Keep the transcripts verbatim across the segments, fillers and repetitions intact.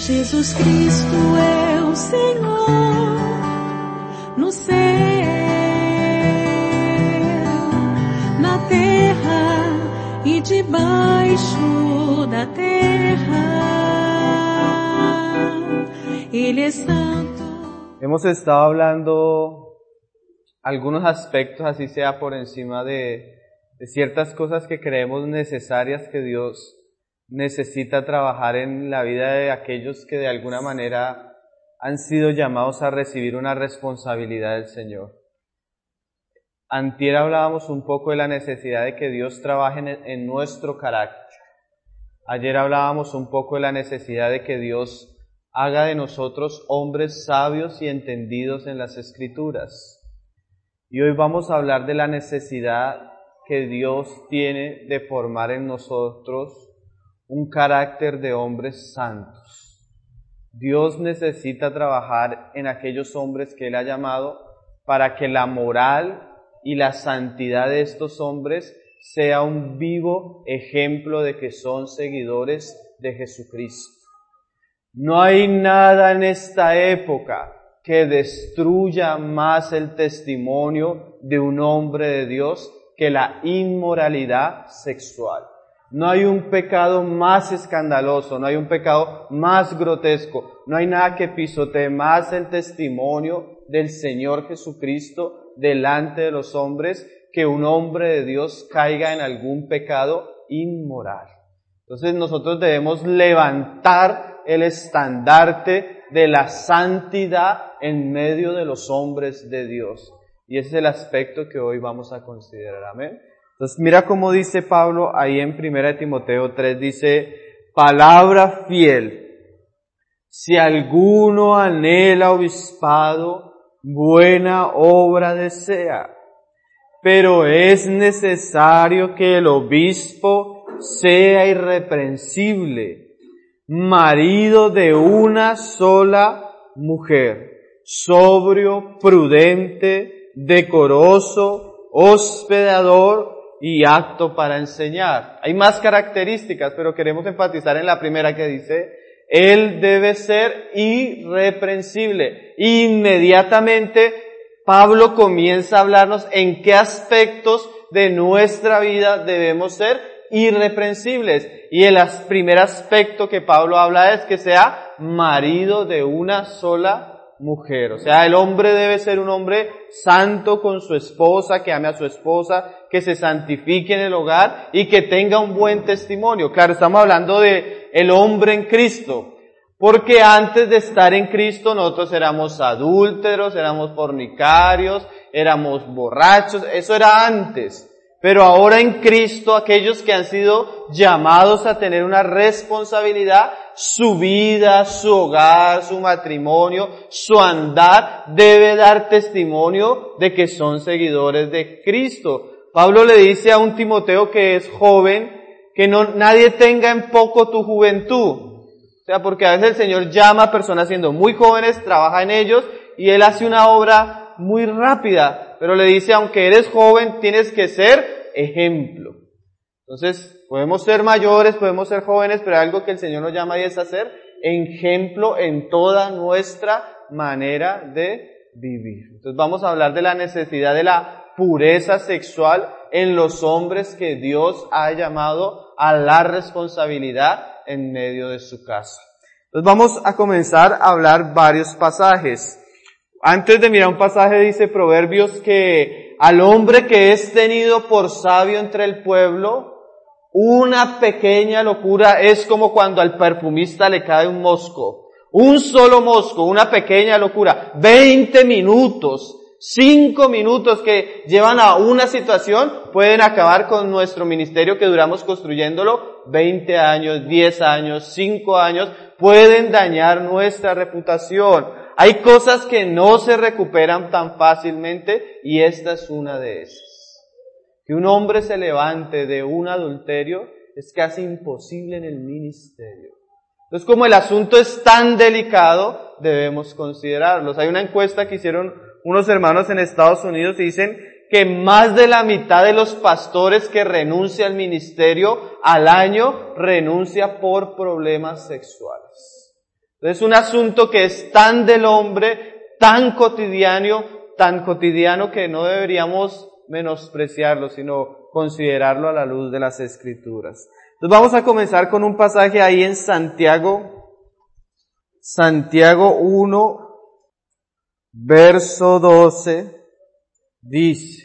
Jesus Cristo é o Senhor no céu, na terra e debaixo da terra. Ele é santo. Hemos estado hablando algunos aspectos, así sea por encima de, de ciertas cosas que creemos necesarias que Dios necesita trabajar en la vida de aquellos que de alguna manera han sido llamados a recibir una responsabilidad del Señor. Antier hablábamos un poco de la necesidad de que Dios trabaje en, en nuestro carácter. Ayer hablábamos un poco de la necesidad de que Dios haga de nosotros hombres sabios y entendidos en las Escrituras. Y hoy vamos a hablar de la necesidad que Dios tiene de formar en nosotros un carácter de hombres santos. Dios necesita trabajar en aquellos hombres que Él ha llamado para que la moral y la santidad de estos hombres sea un vivo ejemplo de que son seguidores de Jesucristo. No hay nada en esta época que destruya más el testimonio de un hombre de Dios que la inmoralidad sexual. No hay un pecado más escandaloso, no hay un pecado más grotesco, no hay nada que pisotee más el testimonio del Señor Jesucristo delante de los hombres que un hombre de Dios caiga en algún pecado inmoral. Entonces nosotros debemos levantar el estandarte de la santidad en medio de los hombres de Dios. Y ese es el aspecto que hoy vamos a considerar. Amén. Entonces mira cómo dice Pablo ahí en primera de Timoteo tres, dice, palabra fiel, si alguno anhela obispado, buena obra desea, pero es necesario que el obispo sea irreprensible, marido de una sola mujer, sobrio, prudente, decoroso, hospedador, y apto para enseñar. Hay más características, pero queremos enfatizar en la primera que dice, él debe ser irreprensible. Inmediatamente Pablo comienza a hablarnos en qué aspectos de nuestra vida debemos ser irreprensibles. Y el primer aspecto que Pablo habla es que sea marido de una sola mujer. O sea, el hombre debe ser un hombre santo con su esposa, que ame a su esposa, que se santifique en el hogar y que tenga un buen testimonio. Claro, estamos hablando de el hombre en Cristo, porque antes de estar en Cristo nosotros éramos adúlteros, éramos fornicarios, éramos borrachos, eso era antes. Pero ahora en Cristo, aquellos que han sido llamados a tener una responsabilidad, su vida, su hogar, su matrimonio, su andar, debe dar testimonio de que son seguidores de Cristo. Pablo le dice a un Timoteo que es joven, que no, nadie tenga en poco tu juventud. O sea, porque a veces el Señor llama a personas siendo muy jóvenes, trabaja en ellos, y Él hace una obra muy rápida. Pero le dice, aunque eres joven, tienes que ser ejemplo. Entonces, podemos ser mayores, podemos ser jóvenes, pero algo que el Señor nos llama y es hacer ejemplo en toda nuestra manera de vivir. Entonces vamos a hablar de la necesidad de la pureza sexual en los hombres que Dios ha llamado a la responsabilidad en medio de su casa. Entonces vamos a comenzar a hablar varios pasajes. Antes de mirar un pasaje dice Proverbios que al hombre que es tenido por sabio entre el pueblo, una pequeña locura es como cuando al perfumista le cae un mosco. Un solo mosco, una pequeña locura. Veinte minutos, cinco minutos que llevan a una situación pueden acabar con nuestro ministerio que duramos construyéndolo veinte años, diez años, cinco años, pueden dañar nuestra reputación. Hay cosas que no se recuperan tan fácilmente y esta es una de esas. Que un hombre se levante de un adulterio es casi imposible en el ministerio. Entonces, como el asunto es tan delicado, debemos considerarlos. Hay una encuesta que hicieron unos hermanos en Estados Unidos y dicen que más de la mitad de los pastores que renuncia al ministerio al año renuncia por problemas sexuales. Es un asunto que es tan del hombre, tan cotidiano, tan cotidiano que no deberíamos menospreciarlo, sino considerarlo a la luz de las Escrituras. Entonces vamos a comenzar con un pasaje ahí en Santiago, Santiago uno, verso doce, dice: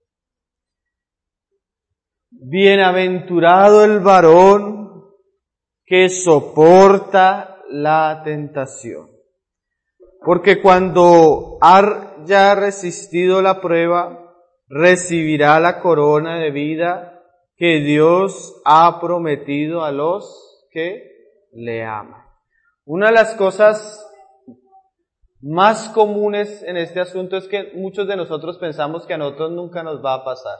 Bienaventurado el varón que soporta la tentación, porque cuando haya resistido la prueba, recibirá la corona de vida que Dios ha prometido a los que le aman. Una de las cosas más comunes en este asunto es que muchos de nosotros pensamos que a nosotros nunca nos va a pasar.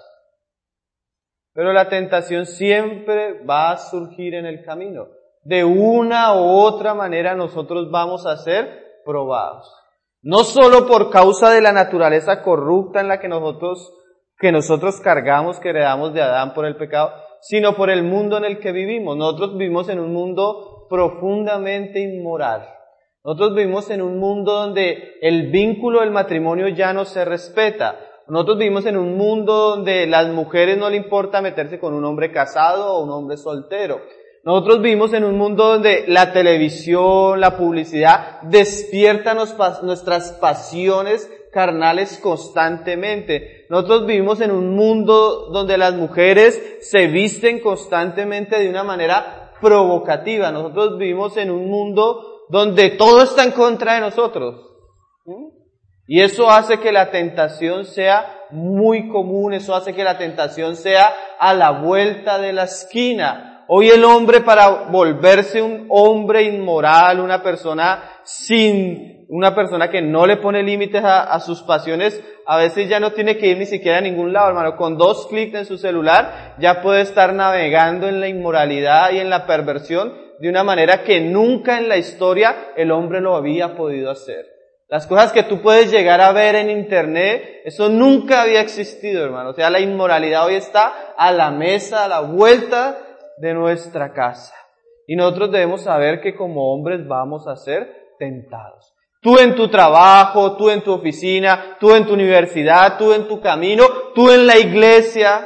Pero la tentación siempre va a surgir en el camino. De una u otra manera nosotros vamos a ser probados. No solo por causa de la naturaleza corrupta en la que nosotros, que nosotros cargamos, que heredamos de Adán por el pecado, sino por el mundo en el que vivimos. Nosotros vivimos en un mundo profundamente inmoral. Nosotros vivimos en un mundo donde el vínculo del matrimonio ya no se respeta. Nosotros vivimos en un mundo donde a las mujeres no le importa meterse con un hombre casado o un hombre soltero. Nosotros vivimos en un mundo donde la televisión, la publicidad despierta nuestras pasiones carnales constantemente. Nosotros vivimos en un mundo donde las mujeres se visten constantemente de una manera provocativa. Nosotros vivimos en un mundo donde todo está en contra de nosotros. Y eso hace que la tentación sea muy común, eso hace que la tentación sea a la vuelta de la esquina. Hoy el hombre, para volverse un hombre inmoral, una persona sin, una persona que no le pone límites a, a sus pasiones, a veces ya no tiene que ir ni siquiera a ningún lado, hermano. Con dos clics en su celular ya puede estar navegando en la inmoralidad y en la perversión de una manera que nunca en la historia el hombre lo había podido hacer. Las cosas que tú puedes llegar a ver en internet, eso nunca había existido, hermano. O sea, la inmoralidad hoy está a la mesa, a la vuelta de nuestra casa. Y nosotros debemos saber que como hombres vamos a ser tentados. Tú en tu trabajo, tú en tu oficina, tú en tu universidad, tú en tu camino, tú en la iglesia,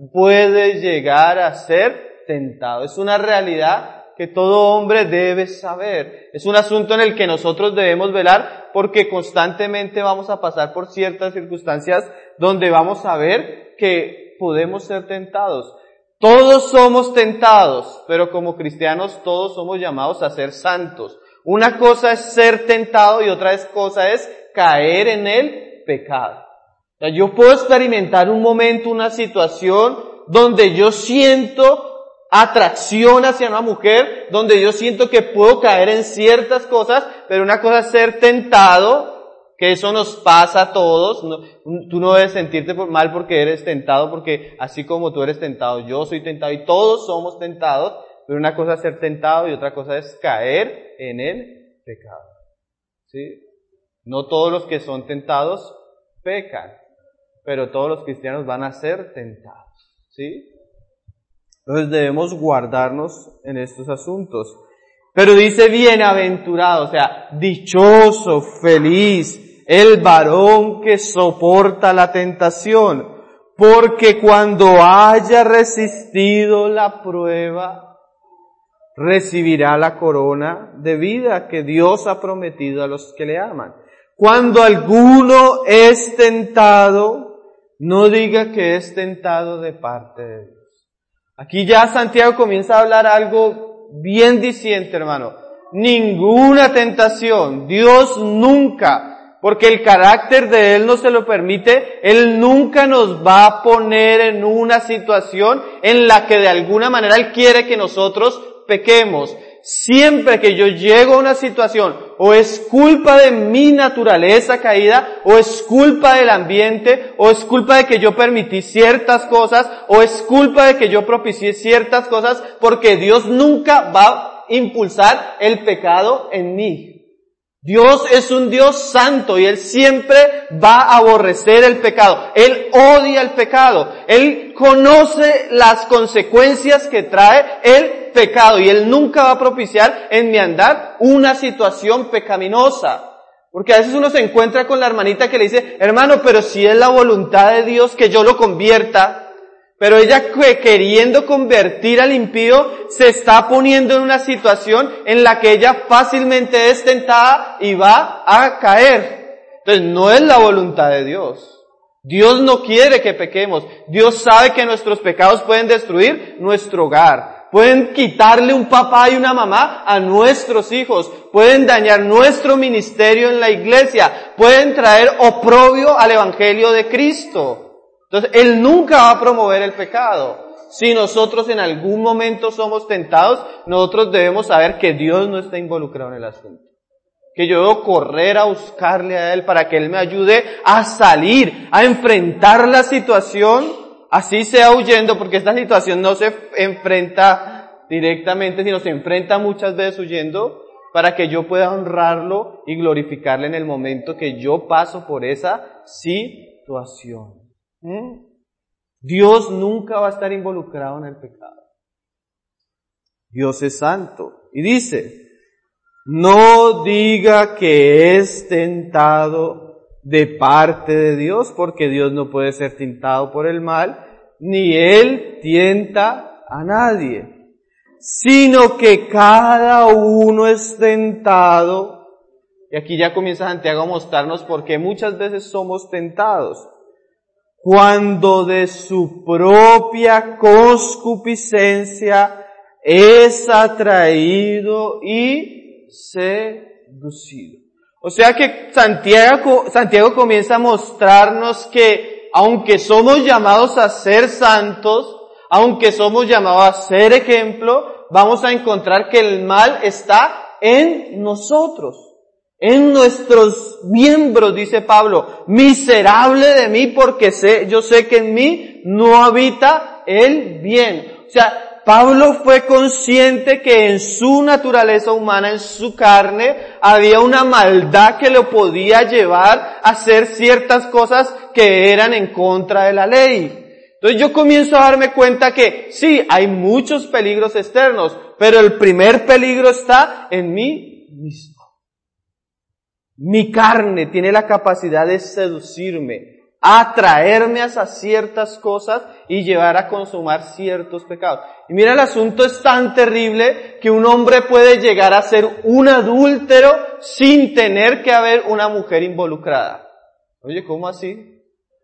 puedes llegar a ser tentado. Es una realidad que todo hombre debe saber. Es un asunto en el que nosotros debemos velar porque constantemente vamos a pasar por ciertas circunstancias donde vamos a ver que podemos ser tentados. Todos somos tentados, pero como cristianos todos somos llamados a ser santos. Una cosa es ser tentado y otra cosa es caer en el pecado. O sea, yo puedo experimentar un momento, una situación donde yo siento atracción hacia una mujer, donde yo siento que puedo caer en ciertas cosas, pero una cosa es ser tentado, que eso nos pasa a todos. No, tú no debes sentirte mal porque eres tentado, porque así como tú eres tentado, yo soy tentado y todos somos tentados, pero una cosa es ser tentado y otra cosa es caer en el pecado. ¿Sí? No todos los que son tentados pecan, pero todos los cristianos van a ser tentados. ¿Sí? Entonces debemos guardarnos en estos asuntos. Pero dice bienaventurado, o sea, dichoso, feliz, el varón que soporta la tentación, porque cuando haya resistido la prueba, recibirá la corona de vida que Dios ha prometido a los que le aman. Cuando alguno es tentado, no diga que es tentado de parte de Dios. Aquí ya Santiago comienza a hablar algo bien diciente, hermano. Ninguna tentación, Dios nunca, porque el carácter de Él no se lo permite, Él nunca nos va a poner en una situación en la que de alguna manera Él quiere que nosotros pequemos. Siempre que yo llego a una situación, o es culpa de mi naturaleza caída, o es culpa del ambiente, o es culpa de que yo permití ciertas cosas, o es culpa de que yo propicié ciertas cosas, porque Dios nunca va a impulsar el pecado en mí. Dios es un Dios santo y Él siempre va a aborrecer el pecado. Él odia el pecado. Él conoce las consecuencias que trae el pecado y Él nunca va a propiciar en mi andar una situación pecaminosa. Porque a veces uno se encuentra con la hermanita que le dice, hermano, pero si es la voluntad de Dios que yo lo convierta. Pero ella queriendo convertir al impío se está poniendo en una situación en la que ella fácilmente es tentada y va a caer. Entonces no es la voluntad de Dios. Dios no quiere que pequemos. Dios sabe que nuestros pecados pueden destruir nuestro hogar. Pueden quitarle un papá y una mamá a nuestros hijos. Pueden dañar nuestro ministerio en la iglesia. Pueden traer oprobio al evangelio de Cristo. Entonces, Él nunca va a promover el pecado. Si nosotros en algún momento somos tentados, nosotros debemos saber que Dios no está involucrado en el asunto. Que yo debo correr a buscarle a Él para que Él me ayude a salir, a enfrentar la situación, así sea huyendo, porque esta situación no se enfrenta directamente, sino se enfrenta muchas veces huyendo, para que yo pueda honrarlo y glorificarle en el momento que yo paso por esa situación. ¿Mm? Dios nunca va a estar involucrado en el pecado. Dios es santo. Y dice, no diga que es tentado de parte de Dios, porque Dios no puede ser tentado por el mal, ni Él tienta a nadie, sino que cada uno es tentado. Y aquí ya comienza Santiago a mostrarnos por qué muchas veces somos tentados. Cuando de su propia concupiscencia es atraído y seducido. O sea que Santiago, Santiago comienza a mostrarnos que aunque somos llamados a ser santos, aunque somos llamados a ser ejemplo, vamos a encontrar que el mal está en nosotros. En nuestros miembros, dice Pablo, miserable de mí porque sé, yo sé que en mí no habita el bien. O sea, Pablo fue consciente que en su naturaleza humana, en su carne, había una maldad que lo podía llevar a hacer ciertas cosas que eran en contra de la ley. Entonces yo comienzo a darme cuenta que sí, hay muchos peligros externos, pero el primer peligro está en mí mismo. Mi carne tiene la capacidad de seducirme, atraerme a ciertas cosas y llevar a consumar ciertos pecados. Y mira, el asunto es tan terrible que un hombre puede llegar a ser un adúltero sin tener que haber una mujer involucrada. Oye, ¿cómo así?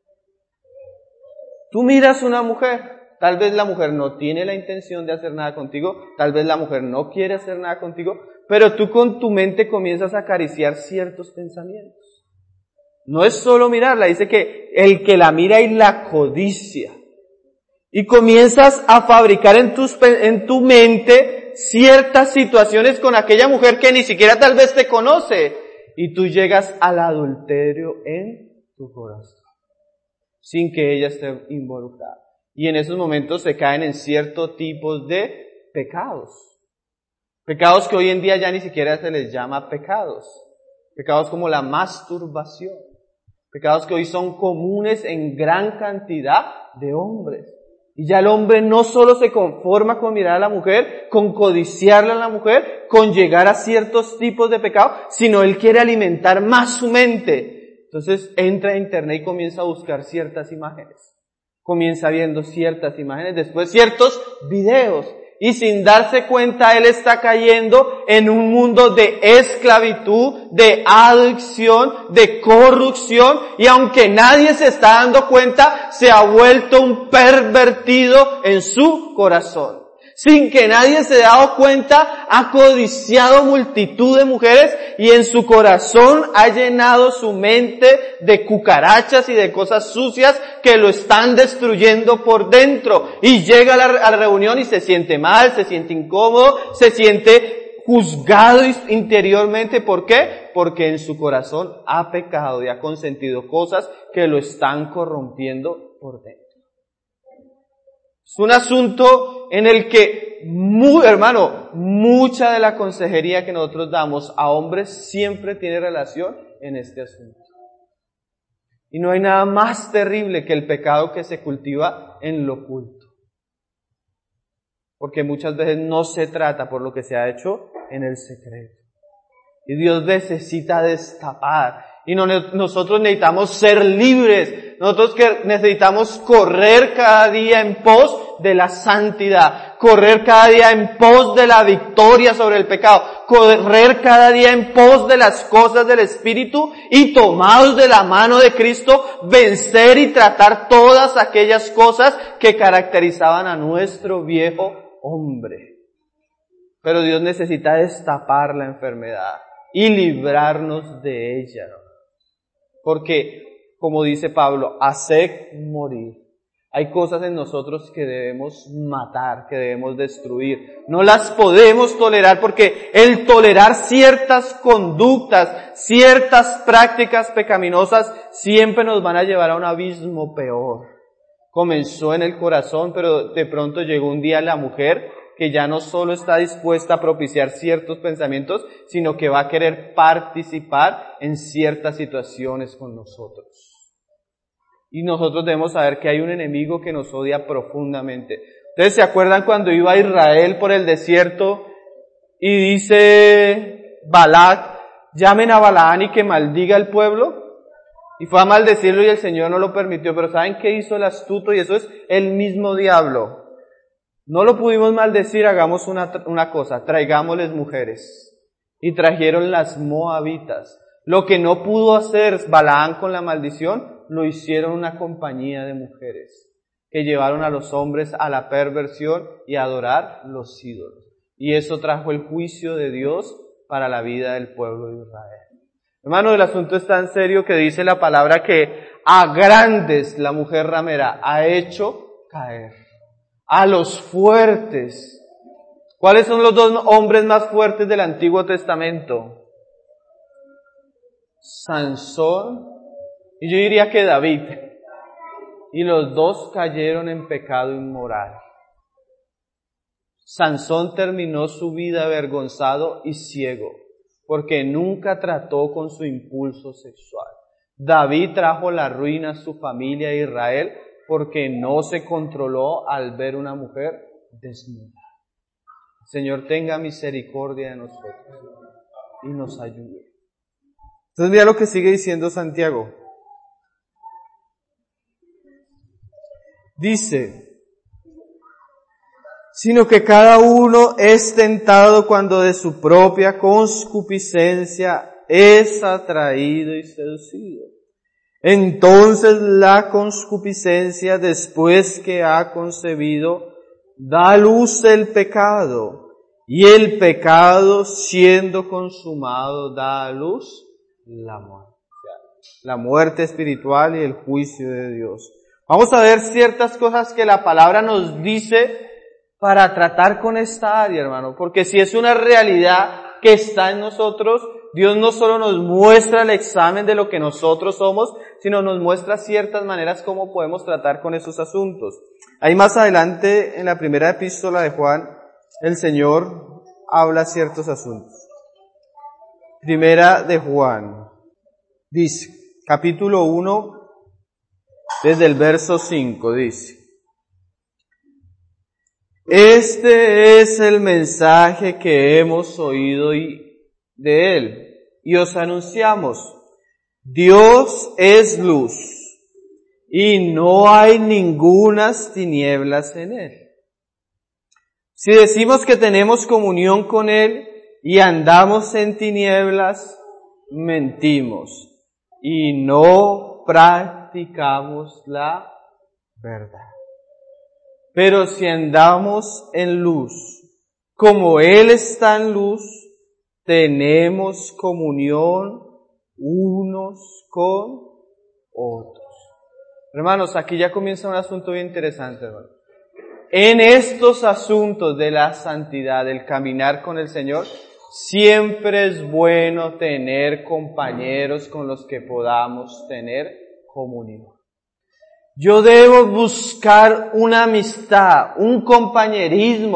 Tú miras una mujer, tal vez la mujer no tiene la intención de hacer nada contigo, tal vez la mujer no quiere hacer nada contigo, pero tú con tu mente comienzas a acariciar ciertos pensamientos. No es solo mirarla, dice que el que la mira y la codicia. Y comienzas a fabricar en, tus, en tu mente ciertas situaciones con aquella mujer que ni siquiera tal vez te conoce. Y tú llegas al adulterio en tu corazón, sin que ella esté involucrada. Y en esos momentos se caen en ciertos tipos de pecados. Pecados que hoy en día ya ni siquiera se les llama pecados. Pecados como la masturbación. Pecados que hoy son comunes en gran cantidad de hombres. Y ya el hombre no solo se conforma con mirar a la mujer, con codiciarla a la mujer, con llegar a ciertos tipos de pecados, sino él quiere alimentar más su mente. Entonces entra a internet y comienza a buscar ciertas imágenes. Comienza viendo ciertas imágenes, después ciertos videos. Y sin darse cuenta, él está cayendo en un mundo de esclavitud, de adicción, de corrupción. Y aunque nadie se está dando cuenta, se ha vuelto un pervertido en su corazón. Sin que nadie se haya dado cuenta, ha codiciado multitud de mujeres y en su corazón ha llenado su mente de cucarachas y de cosas sucias que lo están destruyendo por dentro. Y llega a la, a la reunión y se siente mal, se siente incómodo, se siente juzgado interiormente. ¿Por qué? Porque en su corazón ha pecado y ha consentido cosas que lo están corrompiendo por dentro. Es un asunto en el que muy, hermano, mucha de la consejería que nosotros damos a hombres siempre tiene relación en este asunto. Y no hay nada más terrible que el pecado que se cultiva en lo oculto. Porque muchas veces no se trata por lo que se ha hecho en el secreto. Y Dios necesita destapar. Y no, nosotros necesitamos ser libres. Nosotros que necesitamos correr cada día en pos de la santidad. Correr cada día en pos de la victoria sobre el pecado. Correr cada día en pos de las cosas del Espíritu y tomados de la mano de Cristo, vencer y tratar todas aquellas cosas que caracterizaban a nuestro viejo hombre. Pero Dios necesita destapar la enfermedad y librarnos de ella. Porque, como dice Pablo, haced morir. Hay cosas en nosotros que debemos matar, que debemos destruir. No las podemos tolerar porque el tolerar ciertas conductas, ciertas prácticas pecaminosas, siempre nos van a llevar a un abismo peor. Comenzó en el corazón, pero de pronto llegó un día la mujer que ya no solo está dispuesta a propiciar ciertos pensamientos, sino que va a querer participar en ciertas situaciones con nosotros. Y nosotros debemos saber que hay un enemigo que nos odia profundamente. ¿Ustedes se acuerdan cuando iba Israel por el desierto y dice Balac, llamen a Balaán y que maldiga al pueblo? Y fue a maldecirlo y el Señor no lo permitió. Pero ¿saben qué hizo el astuto? Y eso es el mismo diablo. No lo pudimos maldecir, hagamos una, una cosa, traigámosles mujeres. Y trajeron las moabitas. Lo que no pudo hacer Balaán con la maldición, lo hicieron una compañía de mujeres, que llevaron a los hombres a la perversión y a adorar los ídolos. Y eso trajo el juicio de Dios para la vida del pueblo de Israel. Hermano, el asunto es tan serio que dice la palabra que a grandes la mujer ramera ha hecho caer. A los fuertes. ¿Cuáles son los dos hombres más fuertes del Antiguo Testamento? Sansón y yo diría que David. Y los dos cayeron en pecado inmoral. Sansón terminó su vida avergonzado y ciego, porque nunca trató con su impulso sexual. David trajo la ruina a su familia a Israel, porque no se controló al ver una mujer desnuda. Señor, tenga misericordia de nosotros y nos ayude. Entonces mira lo que sigue diciendo Santiago. Dice, sino que cada uno es tentado cuando de su propia concupiscencia es atraído y seducido. Entonces la concupiscencia, después que ha concebido, da a luz el pecado, y el pecado, siendo consumado, da a luz la muerte. La muerte espiritual y el juicio de Dios. Vamos a ver ciertas cosas que la palabra nos dice para tratar con esta área, hermano, porque si es una realidad que está en nosotros, Dios no solo nos muestra el examen de lo que nosotros somos, sino nos muestra ciertas maneras como podemos tratar con esos asuntos. Ahí más adelante, en la primera epístola de Juan, el Señor habla ciertos asuntos. Primera de Juan, dice, capítulo uno, desde el verso cinco, dice, este es el mensaje que hemos oído y de él, y os anunciamos, Dios es luz, y no hay ningunas tinieblas en él. Si decimos que tenemos comunión con él y andamos en tinieblas, mentimos, y no practicamos la verdad. Pero si andamos en luz, como él está en luz, tenemos comunión unos con otros. Hermanos, aquí ya comienza un asunto bien interesante, hermano. En estos asuntos de la santidad, del caminar con el Señor, siempre es bueno tener compañeros con los que podamos tener comunión. Yo debo buscar una amistad, un compañerismo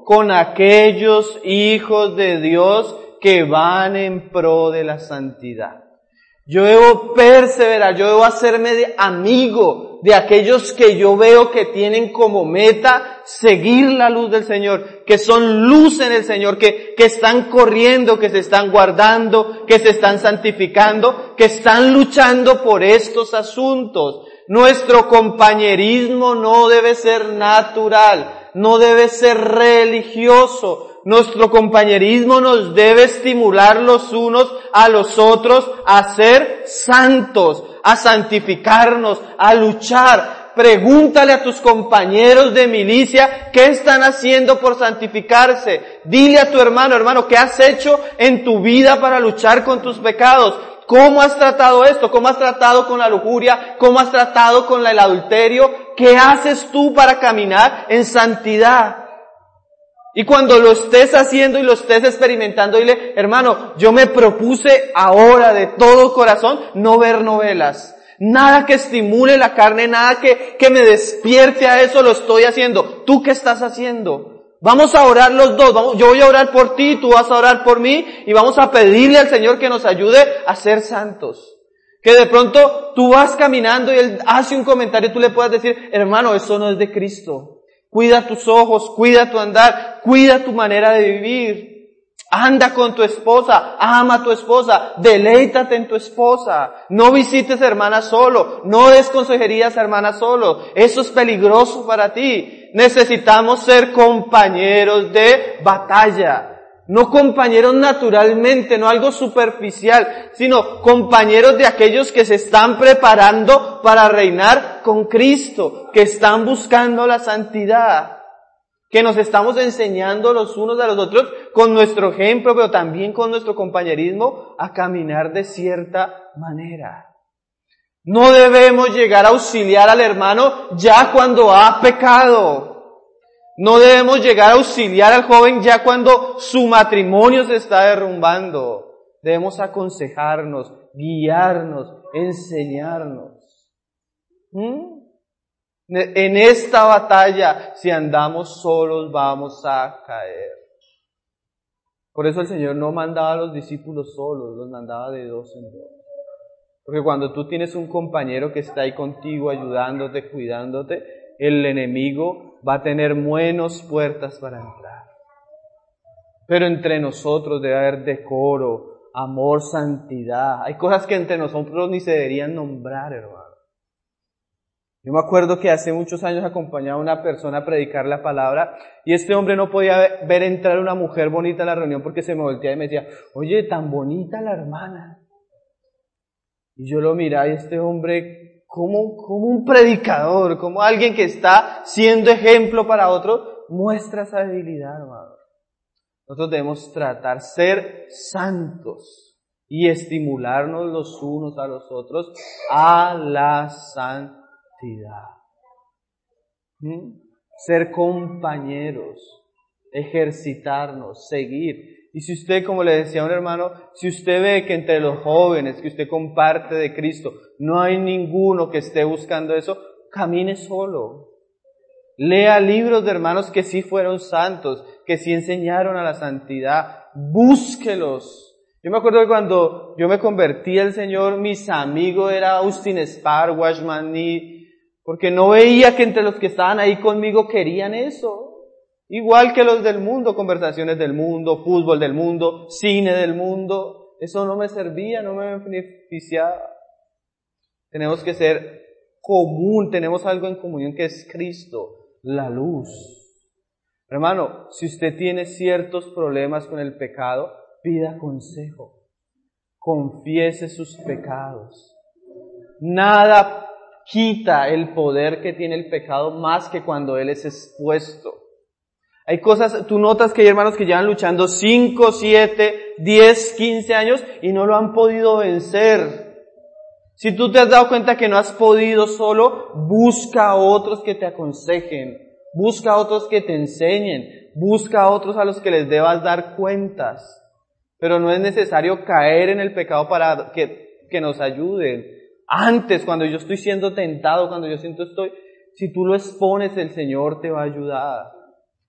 con aquellos hijos de Dios que van en pro de la santidad. Yo debo perseverar, yo debo hacerme de amigo de aquellos que yo veo que tienen como meta seguir la luz del Señor, que son luz en el Señor, que, que están corriendo, que se están guardando, que se están santificando, que están luchando por estos asuntos. Nuestro compañerismo no debe ser natural, no debe ser religioso. Nuestro compañerismo nos debe estimular los unos a los otros a ser santos, a santificarnos, a luchar. Pregúntale a tus compañeros de milicia qué están haciendo por santificarse. Dile a tu hermano, hermano, ¿qué has hecho en tu vida para luchar con tus pecados? ¿Cómo has tratado esto? ¿Cómo has tratado con la lujuria? ¿Cómo has tratado con el adulterio? ¿Qué haces tú para caminar en santidad? Y cuando lo estés haciendo y lo estés experimentando, dile, hermano, yo me propuse ahora de todo corazón no ver novelas. Nada que estimule la carne, nada que, que me despierte a eso lo estoy haciendo. ¿Tú qué estás haciendo? Vamos a orar los dos. Vamos, yo voy a orar por ti, tú vas a orar por mí y vamos a pedirle al Señor que nos ayude a ser santos. Que de pronto tú vas caminando y Él hace un comentario y tú le puedas decir, hermano, eso no es de Cristo. Cuida tus ojos, cuida tu andar, cuida tu manera de vivir. Anda con tu esposa, ama a tu esposa, deleítate en tu esposa. No visites a hermanas solo, no des consejerías a hermanas solo. Eso es peligroso para ti. Necesitamos ser compañeros de batalla. No compañeros naturalmente, no algo superficial, sino compañeros de aquellos que se están preparando para reinar con Cristo, que están buscando la santidad, que nos estamos enseñando los unos a los otros con nuestro ejemplo, pero también con nuestro compañerismo a caminar de cierta manera. No debemos llegar a auxiliar al hermano ya cuando ha pecado. No debemos llegar a auxiliar al joven ya cuando su matrimonio se está derrumbando. Debemos aconsejarnos, guiarnos, enseñarnos. ¿Mm? En esta batalla, si andamos solos, vamos a caer. Por eso el Señor no mandaba a los discípulos solos, los mandaba de dos en dos. Porque cuando tú tienes un compañero que está ahí contigo, ayudándote, cuidándote, el enemigo va a tener menos puertas para entrar. Pero entre nosotros debe haber decoro, amor, santidad. Hay cosas que entre nosotros ni se deberían nombrar, hermano. Yo me acuerdo que hace muchos años acompañaba a una persona a predicar la palabra y este hombre no podía ver entrar una mujer bonita a la reunión porque se me volteaba y me decía, oye, tan bonita la hermana. Y yo lo miraba y este hombre, como, como un predicador, como alguien que está siendo ejemplo para otros, muestra esa debilidad, hermano. Nosotros debemos tratar ser santos y estimularnos los unos a los otros a la santidad. ¿Mm? Ser compañeros, ejercitarnos, seguir. Y si usted, como le decía a un hermano, si usted ve que entre los jóvenes que usted comparte de Cristo no hay ninguno que esté buscando eso, camine solo. Lea libros de hermanos que sí fueron santos, que sí enseñaron a la santidad. Búsquelos. Yo me acuerdo que cuando yo me convertí al Señor, mis amigos era Austin Spar, Watchman Nee, porque no veía que entre los que estaban ahí conmigo querían eso. Igual que los del mundo, conversaciones del mundo, fútbol del mundo, cine del mundo. Eso no me servía, no me beneficiaba. Tenemos que ser común, tenemos algo en comunión que es Cristo, la luz. Hermano, si usted tiene ciertos problemas con el pecado, pida consejo. Confiese sus pecados. Nada quita el poder que tiene el pecado más que cuando él es expuesto. Hay cosas, tú notas que hay hermanos que llevan luchando cinco, siete, diez, quince años y no lo han podido vencer. Si tú te has dado cuenta que no has podido solo, busca a otros que te aconsejen, busca a otros que te enseñen, busca a otros a los que les debas dar cuentas. Pero no es necesario caer en el pecado para que, que nos ayuden. Antes, cuando yo estoy siendo tentado, cuando yo siento estoy, si tú lo expones, el Señor te va a ayudar.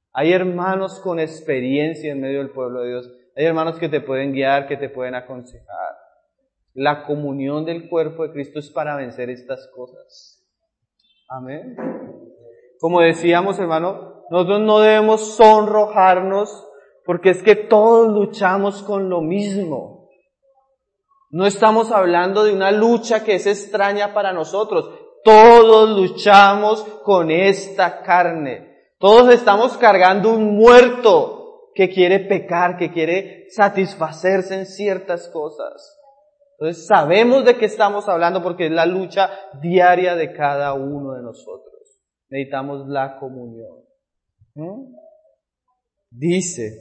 Hay hermanos con experiencia en medio del pueblo de Dios. Hay hermanos que te pueden guiar, que te pueden aconsejar. La comunión del cuerpo de Cristo es para vencer estas cosas. Amén. Como decíamos, hermano, nosotros no debemos sonrojarnos porque es que todos luchamos con lo mismo. No estamos hablando de una lucha que es extraña para nosotros. Todos luchamos con esta carne. Todos estamos cargando un muerto que quiere pecar, que quiere satisfacerse en ciertas cosas. Entonces sabemos de qué estamos hablando porque es la lucha diaria de cada uno de nosotros. Necesitamos la comunión. ¿Mm? Dice,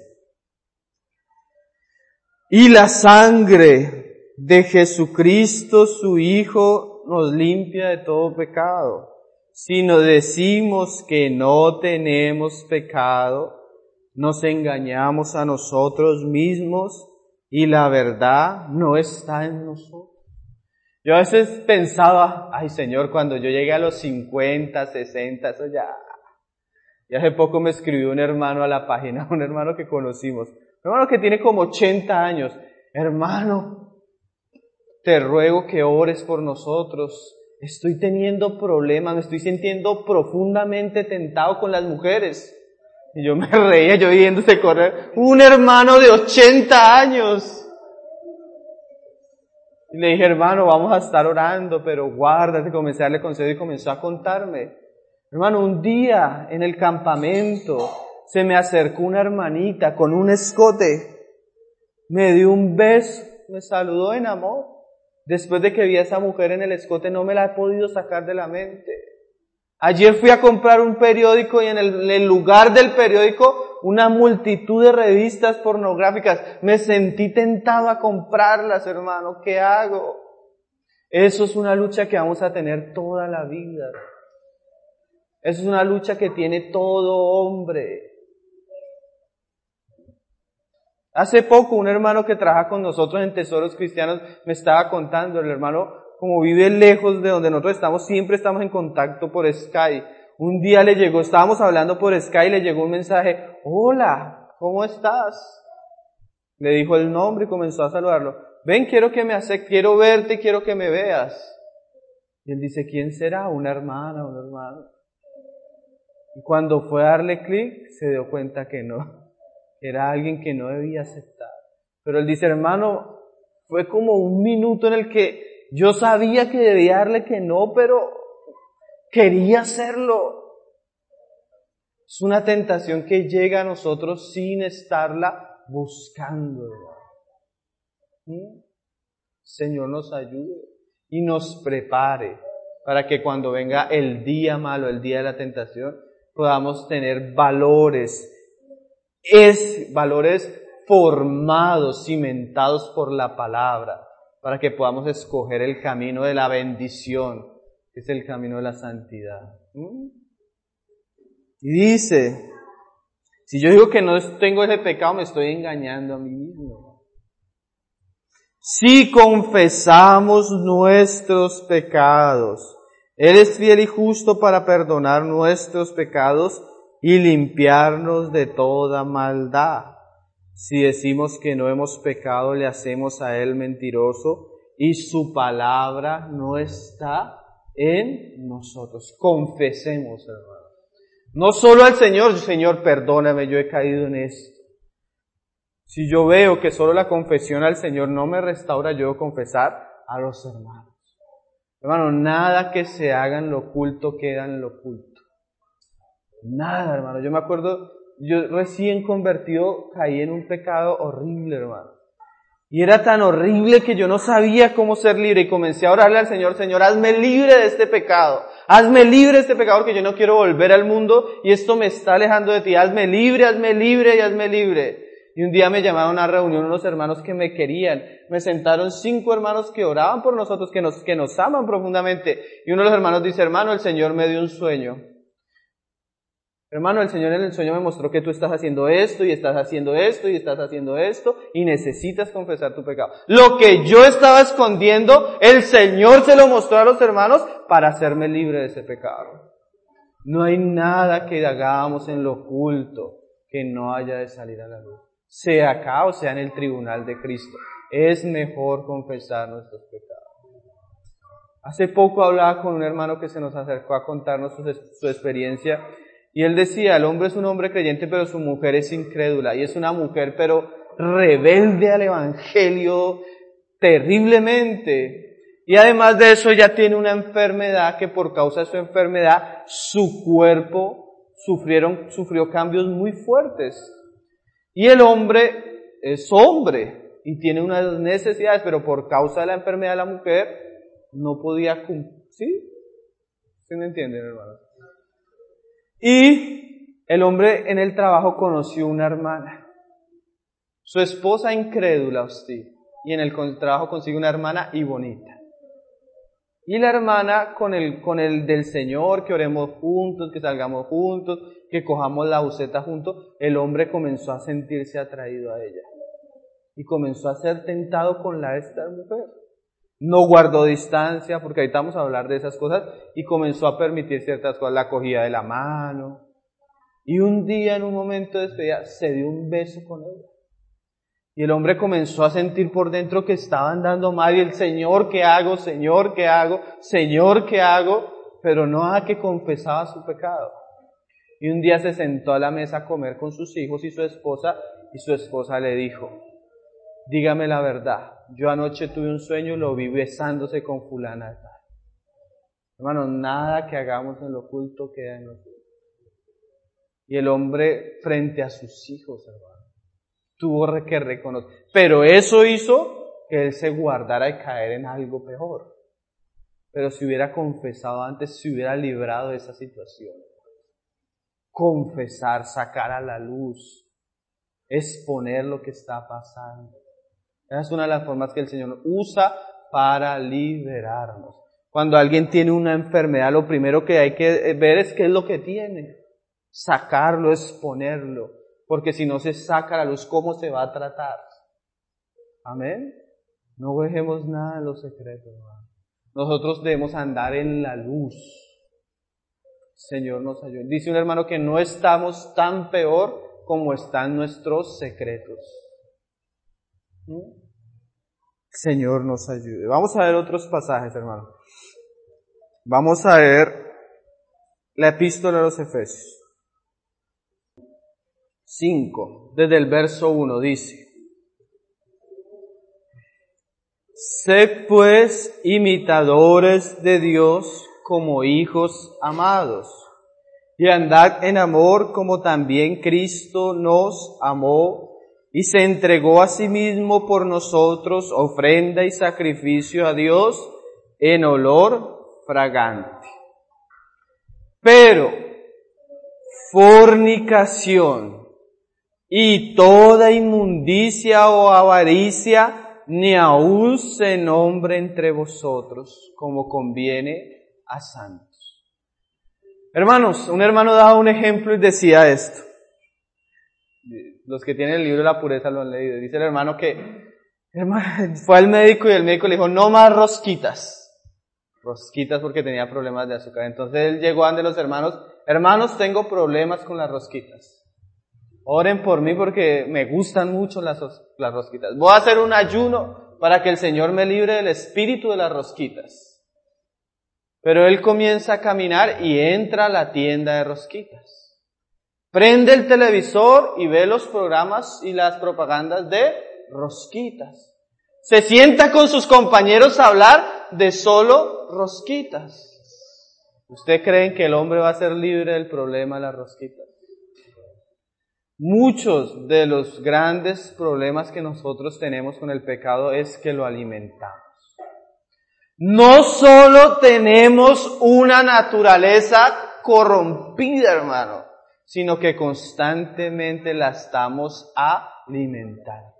y la sangre de Jesucristo, su Hijo, nos limpia de todo pecado. Si nos decimos que no tenemos pecado, nos engañamos a nosotros mismos y la verdad no está en nosotros. Yo a veces pensaba, ay Señor, cuando yo llegue a los cincuenta, sesenta, eso ya... Y hace poco me escribió un hermano a la página, un hermano que conocimos, un hermano que tiene como ochenta años. Hermano, te ruego que ores por nosotros. Estoy teniendo problemas, me estoy sintiendo profundamente tentado con las mujeres. Y yo me reía, yo viéndose correr. Un hermano de ochenta años. Y le dije, hermano, vamos a estar orando, pero guárdate. Comencé a darle consejo y comenzó a contarme. Hermano, un día en el campamento se me acercó una hermanita con un escote. Me dio un beso, me saludó en amor. Después de que vi a esa mujer en el escote, no me la he podido sacar de la mente. Ayer fui a comprar un periódico y en el, en el lugar del periódico una multitud de revistas pornográficas. Me sentí tentado a comprarlas, hermano. ¿Qué hago? Eso es una lucha que vamos a tener toda la vida. Eso es una lucha que tiene todo hombre. Hace poco un hermano que trabaja con nosotros en Tesoros Cristianos me estaba contando, el hermano, como vive lejos de donde nosotros estamos, siempre estamos en contacto por Skype. Un día le llegó, estábamos hablando por Skype y le llegó un mensaje, hola, ¿cómo estás? Le dijo el nombre y comenzó a saludarlo. Ven, quiero que me hace, quiero verte, quiero que me veas. Y él dice, ¿quién será? Una hermana, un hermano. Y cuando fue a darle clic, se dio cuenta que no. Era alguien que no debía aceptar. Pero él dice, hermano, fue como un minuto en el que yo sabía que debía darle que no, pero quería hacerlo. Es una tentación que llega a nosotros sin estarla buscando. ¿Sí? Señor nos ayude y nos prepare para que cuando venga el día malo, el día de la tentación, podamos tener valores, es valores formados, cimentados por la palabra, para que podamos escoger el camino de la bendición, que es el camino de la santidad. ¿Mm? Y dice, si yo digo que no tengo ese pecado, me estoy engañando a mí mismo. Si confesamos nuestros pecados, Él es fiel y justo para perdonar nuestros pecados y limpiarnos de toda maldad. Si decimos que no hemos pecado, le hacemos a Él mentiroso y su palabra no está en nosotros. Confesemos, hermano. No solo al Señor, Señor, perdóname, yo he caído en esto. Si yo veo que solo la confesión al Señor no me restaura, yo debo confesar a los hermanos. Hermano, nada que se haga en lo oculto queda en lo oculto. Nada, hermano. Yo me acuerdo, yo recién convertido caí en un pecado horrible, hermano. Y era tan horrible que yo no sabía cómo ser libre y comencé a orarle al Señor, Señor, hazme libre de este pecado. Hazme libre de este pecado porque yo no quiero volver al mundo y esto me está alejando de ti. Hazme libre, hazme libre y hazme libre. Y un día me llamaron a una reunión unos hermanos que me querían. Me sentaron cinco hermanos que oraban por nosotros, que nos, que nos aman profundamente. Y uno de los hermanos dice, hermano, el Señor me dio un sueño. Hermano, el Señor en el sueño me mostró que tú estás haciendo esto y estás haciendo esto y estás haciendo esto y necesitas confesar tu pecado. Lo que yo estaba escondiendo, el Señor se lo mostró a los hermanos para hacerme libre de ese pecado. No hay nada que hagamos en lo oculto. que no haya de salir a la luz. Sea acá o sea en el tribunal de Cristo. Es mejor confesar nuestros pecados. Hace poco hablaba con un hermano que se nos acercó a contarnos su, su experiencia y él decía, el hombre es un hombre creyente pero su mujer es incrédula y es una mujer pero rebelde al evangelio terriblemente. Y además de eso ella tiene una enfermedad que por causa de su enfermedad su cuerpo sufrieron, sufrió cambios muy fuertes. Y el hombre es hombre y tiene unas necesidades, pero por causa de la enfermedad de la mujer no podía cumplir. ¿Sí? ¿Sí me entienden, hermanos? Y el hombre en el trabajo conoció una hermana. Su esposa incrédula, hostia, y en el trabajo consigue una hermana y bonita. Y la hermana con el, con el del Señor, que oremos juntos, que salgamos juntos, que cojamos la buceta juntos, el hombre comenzó a sentirse atraído a ella. Y comenzó a ser tentado con la de esta mujer. No guardó distancia, porque ahorita vamos a hablar de esas cosas, y comenzó a permitir ciertas cosas, la cogida de la mano. Y un día, en un momento de despedida, se dio un beso con ella. Y el hombre comenzó a sentir por dentro que estaba andando mal, y el Señor, ¿qué hago? Señor, ¿qué hago? Señor, ¿qué hago? Pero no a que confesaba su pecado. Y un día se sentó a la mesa a comer con sus hijos y su esposa, y su esposa le dijo, dígame la verdad, yo anoche tuve un sueño y lo vi besándose con fulana de tal. Hermano, nada que hagamos en lo oculto queda en lo oculto. Y el hombre frente a sus hijos, hermano, tuvo que reconocer. Pero eso hizo que él se guardara de caer en algo peor. Pero si hubiera confesado antes, se hubiera librado de esa situación. Confesar, sacar a la luz, exponer lo que está pasando. Esa es una de las formas que el Señor usa para liberarnos. Cuando alguien tiene una enfermedad, lo primero que hay que ver es qué es lo que tiene. Sacarlo, exponerlo. Porque si no se saca a la luz, ¿cómo se va a tratar? Amén. No dejemos nada en los secretos, hermano. Nosotros debemos andar en la luz. Señor nos ayude. Dice un hermano que no estamos tan peor como están nuestros secretos. ¿Mm? Señor nos ayude. Vamos a ver otros pasajes, hermano. Vamos a ver la epístola a los Efesios. cinco, desde el verso uno dice, sed pues imitadores de Dios como hijos amados, y andad en amor como también Cristo nos amó y se entregó a sí mismo por nosotros, ofrenda y sacrificio a Dios en olor fragante. Pero fornicación y toda inmundicia o avaricia ni aun se nombre entre vosotros, como conviene a santos. Hermanos, un hermano daba un ejemplo y decía esto. Los que tienen el libro de la pureza lo han leído. Dice el hermano que hermano, fue al médico y el médico le dijo, no más rosquitas. Rosquitas porque tenía problemas de azúcar. Entonces él llegó ante los hermanos, hermanos, tengo problemas con las rosquitas. Oren por mí porque me gustan mucho las, las rosquitas. Voy a hacer un ayuno para que el Señor me libre del espíritu de las rosquitas. Pero él comienza a caminar y entra a la tienda de rosquitas. Prende el televisor y ve los programas y las propagandas de rosquitas. Se sienta con sus compañeros a hablar de solo rosquitas. ¿Usted cree que el hombre va a ser libre del problema de las rosquitas? Muchos de los grandes problemas que nosotros tenemos con el pecado es que lo alimentamos. No solo tenemos una naturaleza corrompida, hermano, sino que constantemente la estamos alimentando.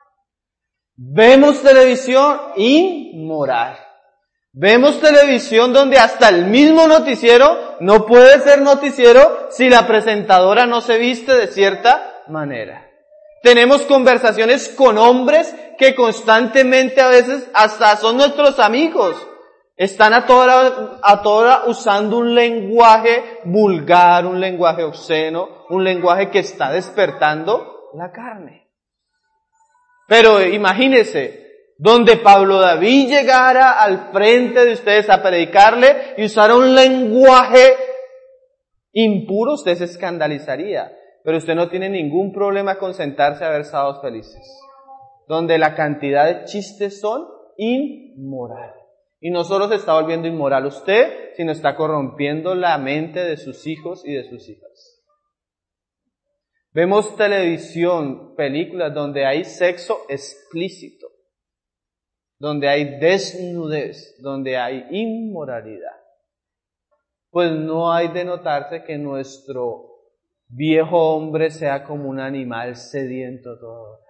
Vemos televisión inmoral. Vemos televisión donde hasta el mismo noticiero no puede ser noticiero si la presentadora no se viste de cierta manera. Tenemos conversaciones con hombres que constantemente a veces hasta son nuestros amigos. Están a toda hora, a toda hora usando un lenguaje vulgar, un lenguaje obsceno, un lenguaje que está despertando la carne. Pero imagínense, donde Pablo David llegara al frente de ustedes a predicarle y usara un lenguaje impuro, usted se escandalizaría. Pero usted no tiene ningún problema con sentarse a ver Sábados Felices, donde la cantidad de chistes son inmoral. Y no solo se está volviendo inmoral usted, sino está corrompiendo la mente de sus hijos y de sus hijas. Vemos televisión, películas donde hay sexo explícito, donde hay desnudez, donde hay inmoralidad. Pues no hay de notarse que nuestro viejo hombre sea como un animal sediento todo.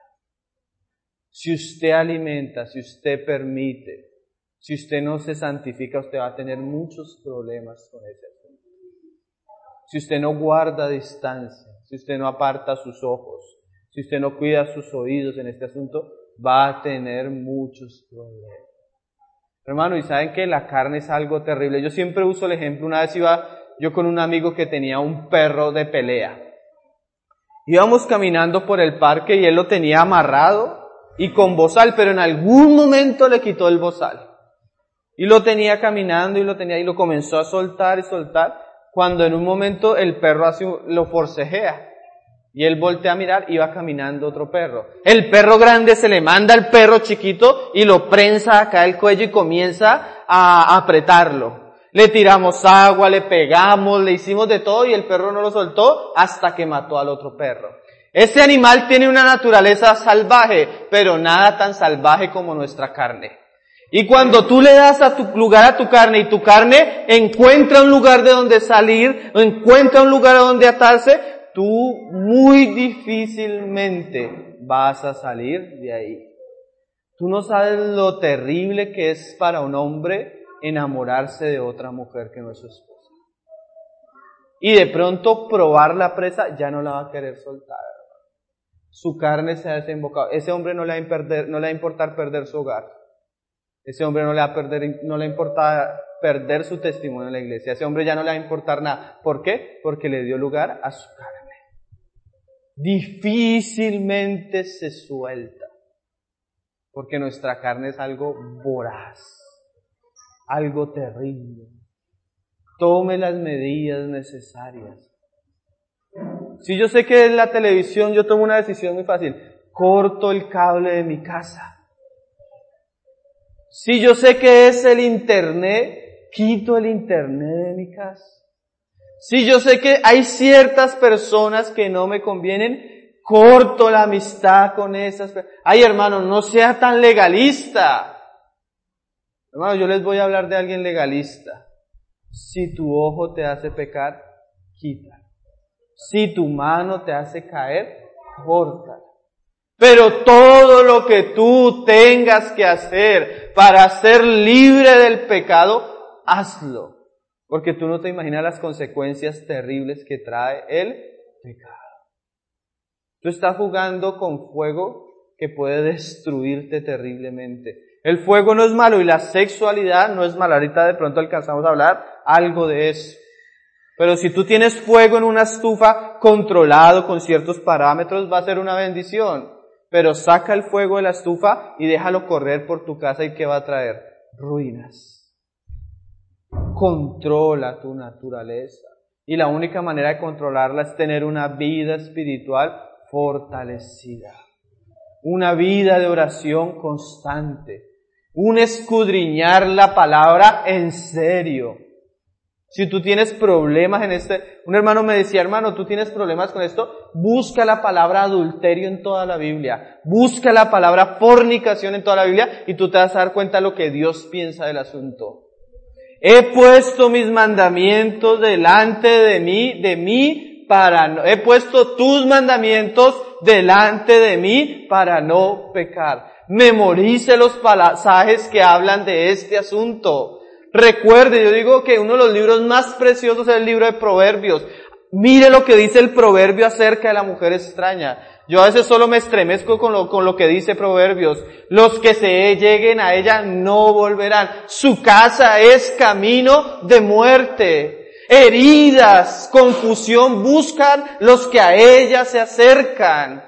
Si usted alimenta, si usted permite, si usted no se santifica, usted va a tener muchos problemas con ese asunto. Si usted no guarda distancia, si usted no aparta sus ojos, si usted no cuida sus oídos en este asunto, va a tener muchos problemas. Hermano, y saben que la carne es algo terrible. Yo siempre uso el ejemplo, una vez iba yo con un amigo que tenía un perro de pelea. Íbamos caminando por el parque y él lo tenía amarrado y con bozal, pero en algún momento le quitó el bozal. Y lo tenía caminando y lo tenía y lo comenzó a soltar y soltar, cuando en un momento el perro hace, lo forcejea. Y él voltea a mirar y va caminando otro perro. El perro grande se le manda al perro chiquito y lo prensa acá el cuello y comienza a apretarlo. Le tiramos agua, le pegamos, le hicimos de todo y el perro no lo soltó hasta que mató al otro perro. Ese animal tiene una naturaleza salvaje, pero nada tan salvaje como nuestra carne. Y cuando tú le das a tu lugar a tu carne y tu carne encuentra un lugar de donde salir, o encuentra un lugar donde atarse, tú muy difícilmente vas a salir de ahí. Tú no sabes lo terrible que es para un hombre enamorarse de otra mujer que no es su esposa. Y de pronto probar la presa, ya no la va a querer soltar. Su carne se ha desembocado. Ese hombre no le va a, perder, no le va a importar perder su hogar. Ese hombre no le va a perder, no le importa perder su testimonio en la iglesia. Ese hombre ya no le va a importar nada. ¿Por qué? Porque le dio lugar a su carne. Difícilmente se suelta. Porque nuestra carne es algo voraz. Algo terrible. Tome las medidas necesarias. Si yo sé que en la televisión yo tomo una decisión muy fácil. Corto el cable de mi casa. Si yo sé que es el internet, quito el internet de mi casa. Si yo sé que hay ciertas personas que no me convienen, corto la amistad con esas personas. Ay, hermano, no sea tan legalista. Hermano, yo les voy a hablar de alguien legalista. Si tu ojo te hace pecar, quítalo. Si tu mano te hace caer, córtala. Pero todo lo que tú tengas que hacer para ser libre del pecado, hazlo. Porque tú no te imaginas las consecuencias terribles que trae el pecado. Tú estás jugando con fuego que puede destruirte terriblemente. El fuego no es malo y la sexualidad no es mala. Ahorita de pronto alcanzamos a hablar algo de eso. Pero si tú tienes fuego en una estufa controlado con ciertos parámetros, va a ser una bendición. Pero saca el fuego de la estufa y déjalo correr por tu casa y ¿qué va a traer? Ruinas. Controla tu naturaleza. Y la única manera de controlarla es tener una vida espiritual fortalecida. Una vida de oración constante. Un escudriñar la palabra en serio. Si tú tienes problemas en este, un hermano me decía, hermano, tú tienes problemas con esto, busca la palabra adulterio en toda la Biblia, busca la palabra fornicación en toda la Biblia y tú te vas a dar cuenta de lo que Dios piensa del asunto. He puesto mis mandamientos delante de mí, de mí para no, he puesto tus mandamientos delante de mí para no pecar. Memorice los pasajes que hablan de este asunto. Recuerde, yo digo que uno de los libros más preciosos es el libro de Proverbios. Mire lo que dice el proverbio acerca de la mujer extraña. Yo a veces solo me estremezco con lo, con lo que dice Proverbios. Los que se lleguen a ella no volverán. Su casa es camino de muerte. Heridas, confusión buscan los que a ella se acercan.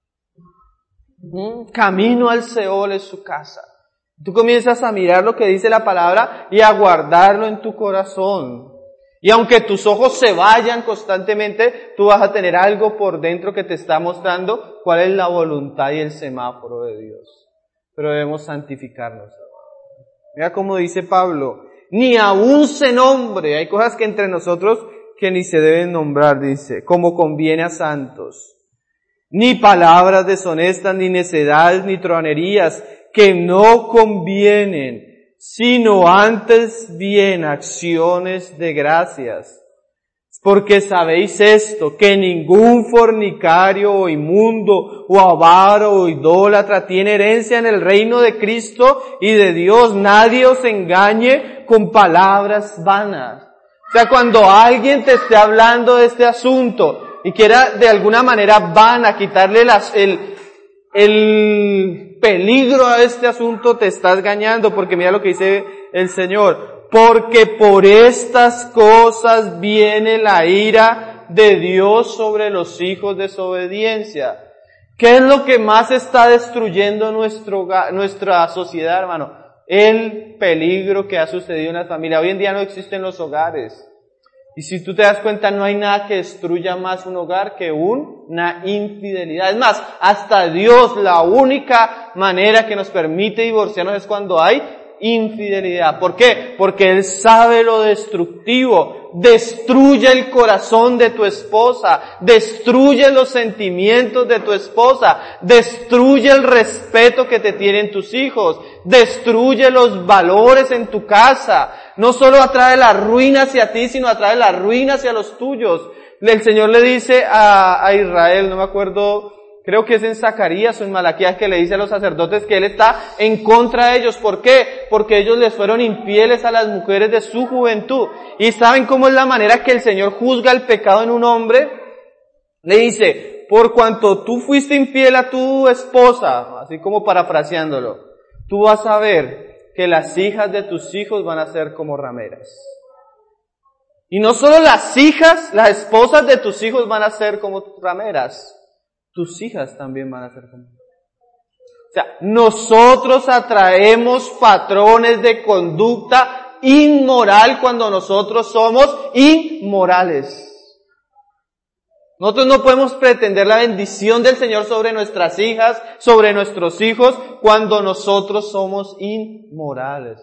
Camino al Seol es su casa. Tú comienzas a mirar lo que dice la palabra y a guardarlo en tu corazón. Y aunque tus ojos se vayan constantemente, tú vas a tener algo por dentro que te está mostrando cuál es la voluntad y el semáforo de Dios. Pero debemos santificarnos. Mira cómo dice Pablo, ni aún se nombre, hay cosas que entre nosotros que ni se deben nombrar, dice, como conviene a santos. Ni palabras deshonestas, ni necedades, ni tronerías, que no convienen, sino antes bien acciones de gracias. Porque sabéis esto, que ningún fornicario o inmundo o avaro o idólatra tiene herencia en el reino de Cristo y de Dios. Nadie os engañe con palabras vanas. O sea, cuando alguien te esté hablando de este asunto y quiera de alguna manera vana quitarle las, el, el peligro a este asunto, te estás engañando, porque mira lo que dice el Señor. Porque por estas cosas viene la ira de Dios sobre los hijos de desobediencia. ¿Qué es lo que más está destruyendo nuestro, nuestra sociedad, hermano? El peligro que ha sucedido en la familia. Hoy en día no existen los hogares. Y si tú te das cuenta, no hay nada que destruya más un hogar que una infidelidad. Es más, hasta Dios, la única manera que nos permite divorciarnos es cuando hay infidelidad. ¿Por qué? Porque Él sabe lo destructivo. Destruye el corazón de tu esposa, destruye los sentimientos de tu esposa, destruye el respeto que te tienen tus hijos, destruye los valores en tu casa. No solo atrae la ruina hacia ti, sino atrae la ruina hacia los tuyos. El Señor le dice a, a Israel, no me acuerdo, creo que es en Zacarías o en Malaquías, que le dice a los sacerdotes que Él está en contra de ellos. ¿Por qué? Porque ellos les fueron infieles a las mujeres de su juventud. ¿Y saben cómo es la manera que el Señor juzga el pecado en un hombre? Le dice, por cuanto tú fuiste infiel a tu esposa, así como parafraseándolo, tú vas a ver que las hijas de tus hijos van a ser como rameras. Y no solo las hijas, las esposas de tus hijos van a ser como rameras, tus hijas también van a ser como. O sea, nosotros atraemos patrones de conducta inmoral cuando nosotros somos inmorales. Nosotros no podemos pretender la bendición del Señor sobre nuestras hijas, sobre nuestros hijos, cuando nosotros somos inmorales.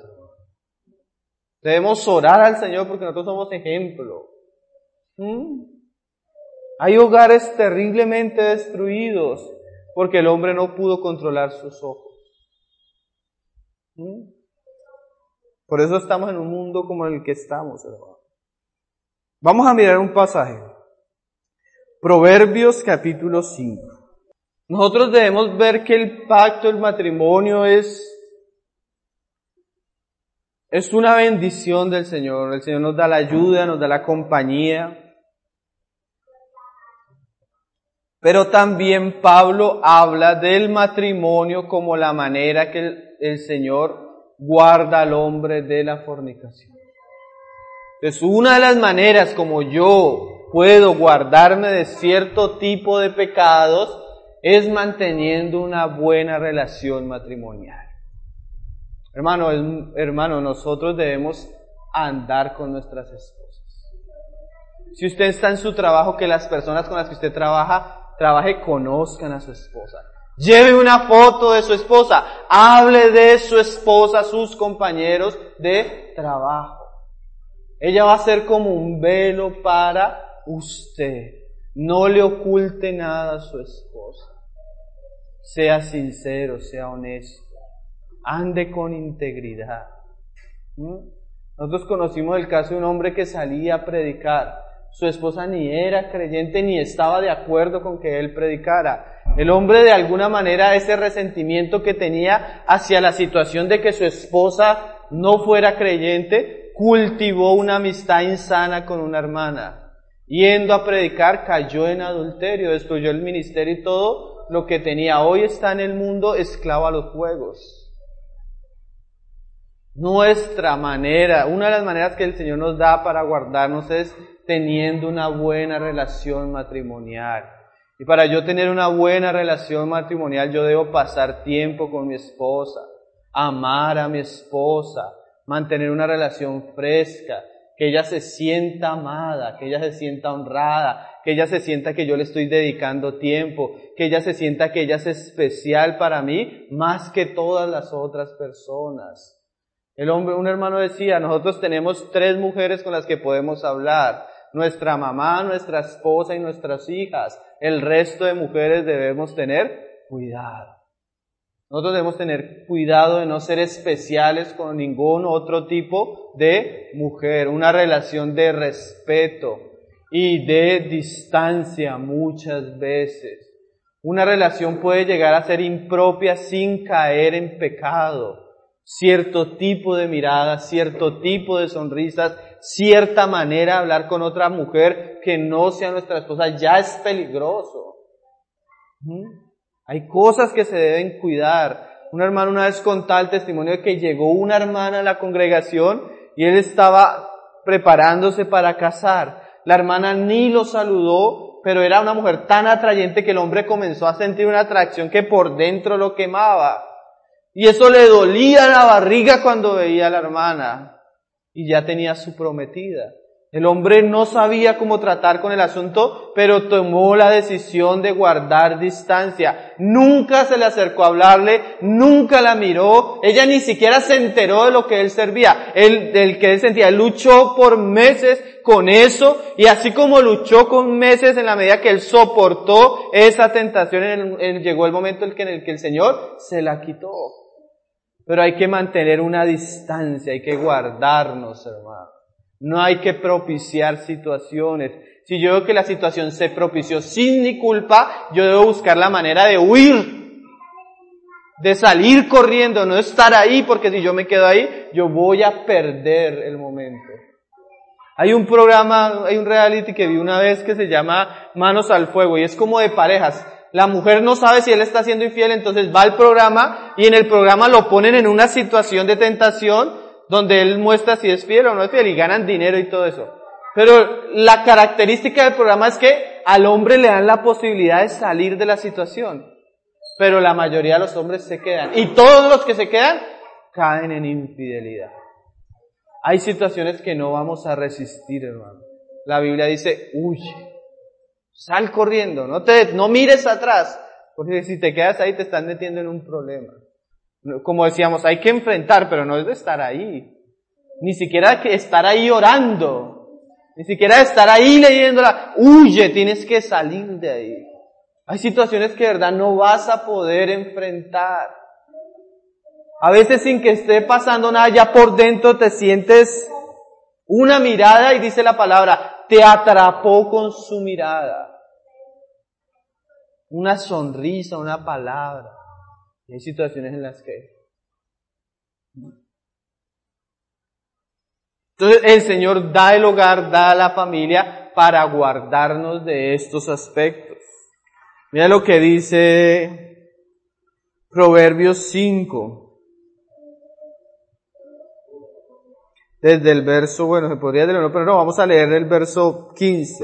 Debemos orar al Señor porque nosotros somos ejemplo. ¿Mm? Hay hogares terriblemente destruidos porque el hombre no pudo controlar sus ojos. ¿Mm? Por eso estamos en un mundo como el que estamos, hermano. Vamos a mirar un pasaje. Proverbios capítulo cinco. Nosotros debemos ver que el pacto, el matrimonio es, es una bendición del Señor. El Señor nos da la ayuda, nos da la compañía. Pero también Pablo habla del matrimonio como la manera que el, el Señor guarda al hombre de la fornicación. Entonces, una de las maneras como yo puedo guardarme de cierto tipo de pecados es manteniendo una buena relación matrimonial. Hermano, hermano, nosotros debemos andar con nuestras esposas. Si usted está en su trabajo, que las personas con las que usted trabaja, trabaje, conozcan a su esposa. Lleve una foto de su esposa, hable de su esposa a sus compañeros de trabajo. Ella va a ser como un velo para usted. No le oculte nada a su esposa. Sea sincero, sea honesto. Ande con integridad. ¿Mm? Nosotros conocimos el caso de un hombre que salía a predicar. Su esposa ni era creyente ni estaba de acuerdo con que él predicara. El hombre, de alguna manera, ese resentimiento que tenía hacia la situación de que su esposa no fuera creyente, cultivó una amistad insana con una hermana. Yendo a predicar, cayó en adulterio, destruyó el ministerio y todo, lo que tenía. Hoy está en el mundo esclavo a los juegos. Nuestra manera, una de las maneras que el Señor nos da para guardarnos es teniendo una buena relación matrimonial. Y para yo tener una buena relación matrimonial, yo debo pasar tiempo con mi esposa, amar a mi esposa, mantener una relación fresca, que ella se sienta amada, que ella se sienta honrada, que ella se sienta que yo le estoy dedicando tiempo, que ella se sienta que ella es especial para mí más que todas las otras personas. El hombre, un hermano decía, nosotros tenemos tres mujeres con las que podemos hablar, nuestra mamá, nuestra esposa y nuestras hijas. El resto de mujeres debemos tener cuidado. Nosotros debemos tener cuidado de no ser especiales con ningún otro tipo de mujer, una relación de respeto y de distancia muchas veces. Una relación puede llegar a ser impropia sin caer en pecado. Cierto tipo de miradas, cierto tipo de sonrisas, cierta manera de hablar con otra mujer que no sea nuestra esposa, ya es peligroso. ¿Mm? Hay cosas que se deben cuidar. Un hermano una vez contaba el testimonio de que llegó una hermana a la congregación y él estaba preparándose para casar. La hermana ni lo saludó, pero era una mujer tan atrayente que el hombre comenzó a sentir una atracción que por dentro lo quemaba. Y eso le dolía la barriga cuando veía a la hermana. Y ya tenía su prometida. El hombre no sabía cómo tratar con el asunto, pero tomó la decisión de guardar distancia. Nunca se le acercó a hablarle, nunca la miró. Ella ni siquiera se enteró de lo que él servía, él, del que él sentía. Él luchó por meses con eso, y así como luchó con meses en la medida que él soportó esa tentación, en el, llegó el momento en el, que, en el que el Señor se la quitó. Pero hay que mantener una distancia, hay que guardarnos, hermano. No hay que propiciar situaciones. Si yo veo que la situación se propició sin mi culpa, yo debo buscar la manera de huir, de salir corriendo, no estar ahí, porque si yo me quedo ahí, yo voy a perder el momento. Hay un programa, hay un reality que vi una vez que se llama Manos al Fuego, y es como de parejas. La mujer no sabe si él está siendo infiel, entonces va al programa, y en el programa lo ponen en una situación de tentación, donde él muestra si es fiel o no es fiel, y ganan dinero y todo eso. Pero la característica del programa es que al hombre le dan la posibilidad de salir de la situación. Pero la mayoría de los hombres se quedan. Y todos los que se quedan, caen en infidelidad. Hay situaciones que no vamos a resistir, hermano. La Biblia dice, huye. Sal corriendo, no te, no mires atrás. Porque si te quedas ahí te estás metiendo en un problema. Como decíamos, hay que enfrentar, pero no es de estar ahí. Ni siquiera que estar ahí orando. Ni siquiera de estar ahí leyéndola. Huye, tienes que salir de ahí. Hay situaciones que de verdad no vas a poder enfrentar. A veces sin que esté pasando nada, ya por dentro te sientes una mirada y dice la palabra, te atrapó con su mirada. Una sonrisa, una palabra. Hay situaciones en las que... Entonces el Señor da el hogar, da la familia para guardarnos de estos aspectos. Mira lo que dice Proverbios cinco. Desde el verso, bueno, se podría leerlo, pero no, vamos a leer el verso quince.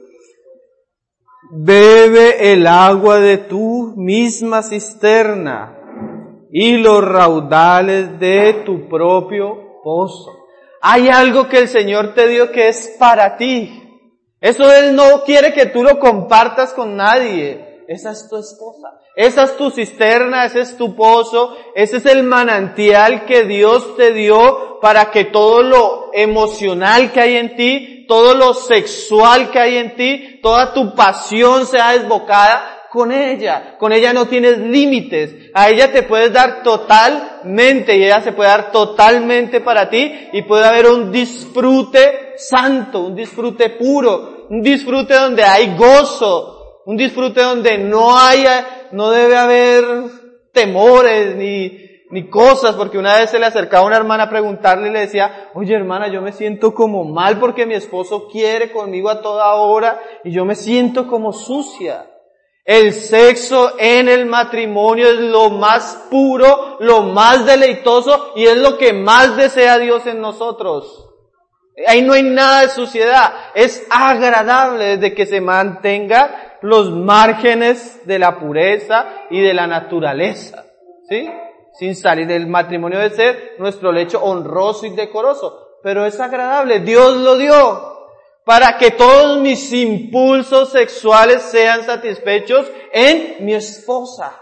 Bebe el agua de tu misma cisterna y los raudales de tu propio pozo. Hay algo que el Señor te dio que es para ti. Eso Él no quiere que tú lo compartas con nadie. Esa es tu esposa. Esa es tu cisterna, ese es tu pozo, ese es el manantial que Dios te dio para que todo lo emocional que hay en ti, todo lo sexual que hay en ti, toda tu pasión sea desbocada con ella. Con ella no tienes límites. A ella te puedes dar totalmente y ella se puede dar totalmente para ti y puede haber un disfrute santo, un disfrute puro, un disfrute donde hay gozo, un disfrute donde no haya, no debe haber temores ni, ni cosas, porque una vez se le acercaba a una hermana a preguntarle y le decía, oye hermana, yo me siento como mal porque mi esposo quiere conmigo a toda hora y yo me siento como sucia. El sexo en el matrimonio es lo más puro, lo más deleitoso y es lo que más desea Dios en nosotros. Ahí no hay nada de suciedad. Es agradable desde que se mantenga los márgenes de la pureza y de la naturaleza. ¿Sí? Sin salir del matrimonio de ser nuestro lecho honroso y decoroso. Pero es agradable. Dios lo dio para que todos mis impulsos sexuales sean satisfechos en mi esposa.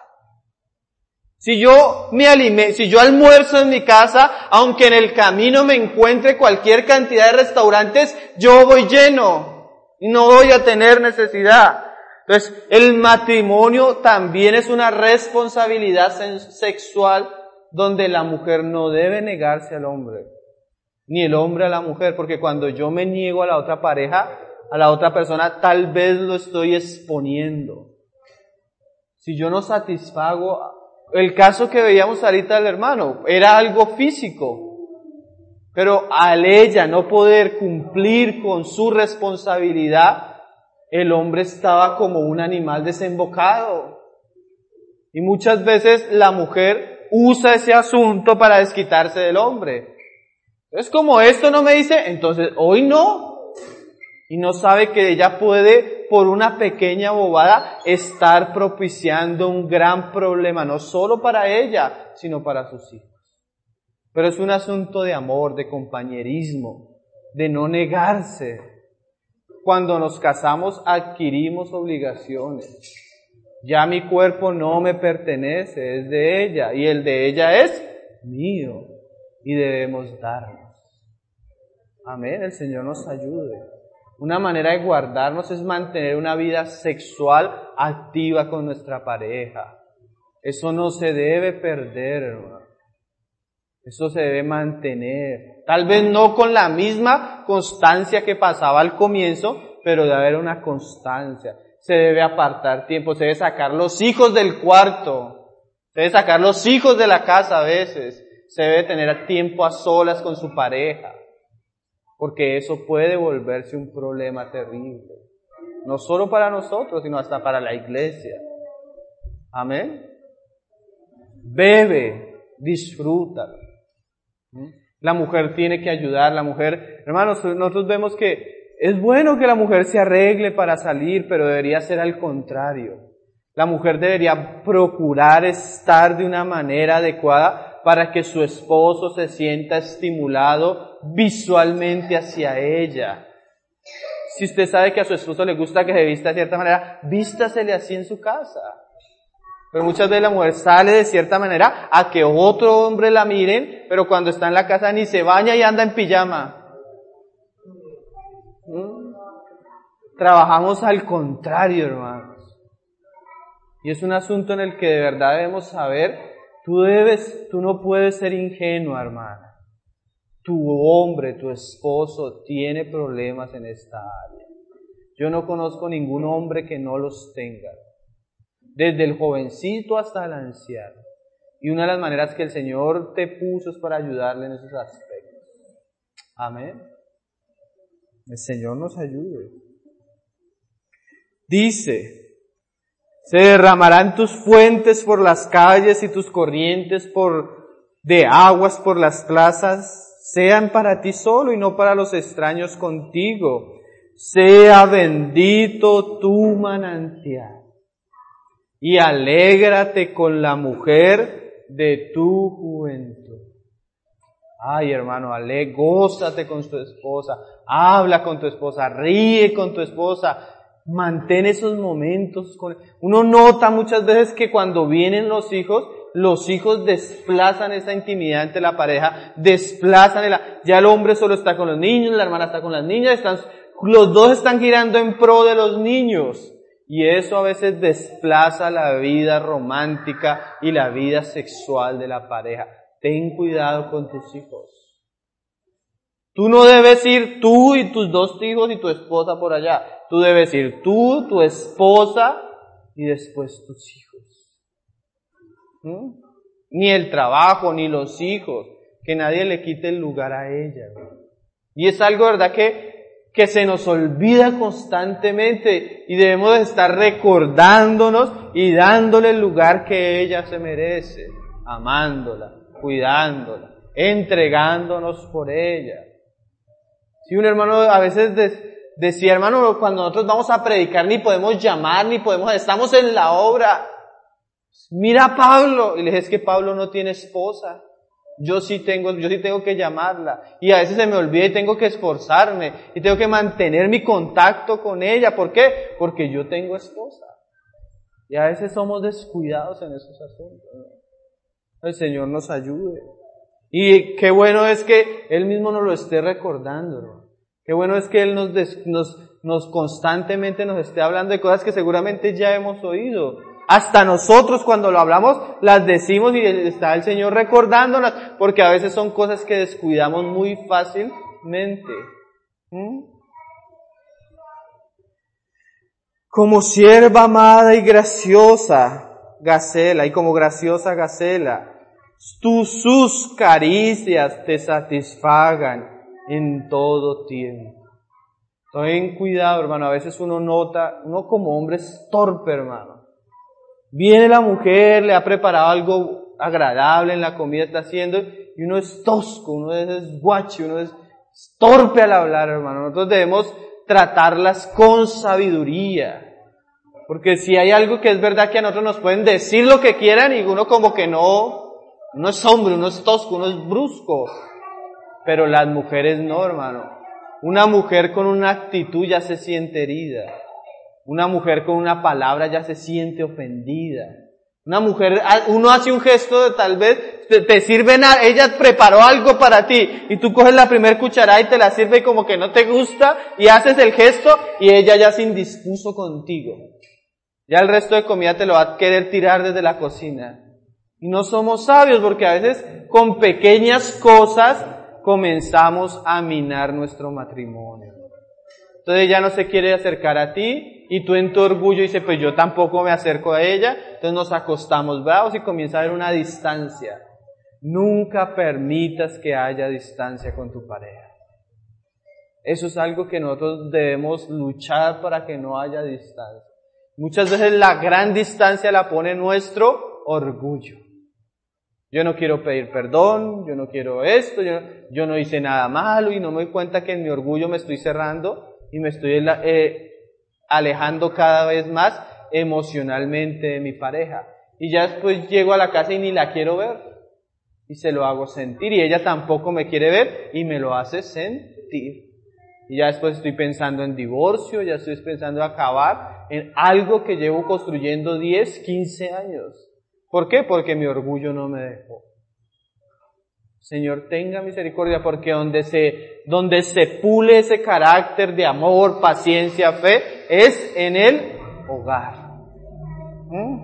Si yo me alimento, si yo almuerzo en mi casa, aunque en el camino me encuentre cualquier cantidad de restaurantes, yo voy lleno y no voy a tener necesidad. Entonces, el matrimonio también es una responsabilidad sexual donde la mujer no debe negarse al hombre, ni el hombre a la mujer, porque cuando yo me niego a la otra pareja, a la otra persona, tal vez lo estoy exponiendo. Si yo no satisfago, el caso que veíamos ahorita del hermano, era algo físico, pero al ella no poder cumplir con su responsabilidad, el hombre estaba como un animal desembocado. Y muchas veces la mujer usa ese asunto para desquitarse del hombre. Es como esto no me dice, entonces hoy no. Y no sabe que ella puede, por una pequeña bobada, estar propiciando un gran problema, no solo para ella, sino para sus hijos. Pero es un asunto de amor, de compañerismo, de no negarse. Cuando nos casamos adquirimos obligaciones. Ya mi cuerpo no me pertenece, es de ella, y el de ella es mío, y debemos darnos. Amén, el Señor nos ayude. Una manera de guardarnos es mantener una vida sexual activa con nuestra pareja. Eso no se debe perder, hermano. Eso se debe mantener. Tal vez no con la misma constancia que pasaba al comienzo, pero debe haber una constancia. Se debe apartar tiempo, se debe sacar los hijos del cuarto, se debe sacar los hijos de la casa a veces, se debe tener tiempo a solas con su pareja, porque eso puede volverse un problema terrible, no solo para nosotros, sino hasta para la iglesia. Amén. Bebe, disfruta. La mujer tiene que ayudar, la mujer, hermanos, nosotros vemos que es bueno que la mujer se arregle para salir, pero debería ser al contrario. La mujer debería procurar estar de una manera adecuada para que su esposo se sienta estimulado visualmente hacia ella. Si usted sabe que a su esposo le gusta que se vista de cierta manera, vístasele así en su casa. Pero muchas veces la mujer sale de cierta manera a que otro hombre la miren, pero cuando está en la casa ni se baña y anda en pijama. ¿Mm? Trabajamos al contrario, hermanos. Y es un asunto en el que de verdad debemos saber, tú debes, tú no puedes ser ingenua, hermana. Tu hombre, tu esposo tiene problemas en esta área. Yo no conozco ningún hombre que no los tenga. Desde el jovencito hasta el anciano. Y una de las maneras que el Señor te puso es para ayudarle en esos aspectos. Amén. El Señor nos ayude. Dice, se derramarán tus fuentes por las calles y tus corrientes por, de aguas por las plazas, sean para ti solo y no para los extraños contigo. Sea bendito tu manantial. Y alégrate con la mujer de tu juventud. Ay, hermano, ale, gózate con tu esposa, habla con tu esposa, ríe con tu esposa, mantén esos momentos con... Uno nota muchas veces que cuando vienen los hijos, los hijos desplazan esa intimidad entre la pareja, desplazan el... Ya el hombre solo está con los niños, la hermana está con las niñas, están, los dos están girando en pro de los niños. Y eso a veces desplaza la vida romántica y la vida sexual de la pareja. Ten cuidado con tus hijos. Tú no debes ir tú y tus dos hijos y tu esposa por allá. Tú debes ir tú, tu esposa y después tus hijos. ¿Mm? Ni el trabajo, ni los hijos. Que nadie le quite el lugar a ella. ¿No? Y es algo, ¿verdad?, que que se nos olvida constantemente y debemos de estar recordándonos y dándole el lugar que ella se merece, amándola, cuidándola, entregándonos por ella. Si un hermano a veces de, decía, hermano, cuando nosotros vamos a predicar ni podemos llamar, ni podemos, estamos en la obra. Mira a Pablo. Y le dije, es que Pablo no tiene esposa. Yo sí tengo, yo sí tengo que llamarla. Y a veces se me olvida y tengo que esforzarme. Y tengo que mantener mi contacto con ella. ¿Por qué? Porque yo tengo esposa. Y a veces somos descuidados en esos asuntos, ¿no? El Señor nos ayude. Y qué bueno es que Él mismo nos lo esté recordando, ¿no? Qué bueno es que Él nos, des, nos, nos constantemente nos esté hablando de cosas que seguramente ya hemos oído. Hasta nosotros cuando lo hablamos las decimos y está el Señor recordándolas, porque a veces son cosas que descuidamos muy fácilmente. ¿Mm? Como sierva amada y graciosa, Gacela, y como graciosa Gacela, tú, sus caricias te satisfagan en todo tiempo. Ten cuidado, hermano, a veces uno nota, uno como hombre es torpe, hermano. Viene la mujer, le ha preparado algo agradable en la comida, está haciendo, y uno es tosco, uno es guachi, uno es torpe al hablar, hermano. Nosotros debemos tratarlas con sabiduría. Porque si hay algo que es verdad que a nosotros nos pueden decir lo que quieran y uno como que no, uno es hombre, uno es tosco, uno es brusco. Pero las mujeres no, hermano. Una mujer con una actitud ya se siente herida. Una mujer con una palabra ya se siente ofendida. Una mujer, uno hace un gesto de tal vez, te, te sirven, a, ella preparó algo para ti y tú coges la primer cucharada y te la sirve y como que no te gusta y haces el gesto y ella ya se indispuso contigo. Ya el resto de comida te lo va a querer tirar desde la cocina. Y no somos sabios porque a veces con pequeñas cosas comenzamos a minar nuestro matrimonio. Entonces ella no se quiere acercar a ti y tú en tu orgullo dices, pues yo tampoco me acerco a ella. Entonces nos acostamos bravos y comienza a haber una distancia. Nunca permitas que haya distancia con tu pareja. Eso es algo que nosotros debemos luchar para que no haya distancia. Muchas veces la gran distancia la pone nuestro orgullo. Yo no quiero pedir perdón, yo no quiero esto, yo no, yo no hice nada malo y no me doy cuenta que en mi orgullo me estoy cerrando y me estoy eh, alejando cada vez más emocionalmente de mi pareja. Y ya después llego a la casa y ni la quiero ver y se lo hago sentir y ella tampoco me quiere ver y me lo hace sentir. Y ya después estoy pensando en divorcio, ya estoy pensando en acabar en algo que llevo construyendo diez, quince años. ¿Por qué? Porque mi orgullo no me dejó. Señor, tenga misericordia, porque donde se, donde se pule ese carácter de amor, paciencia, fe, es en el hogar. ¿Mm?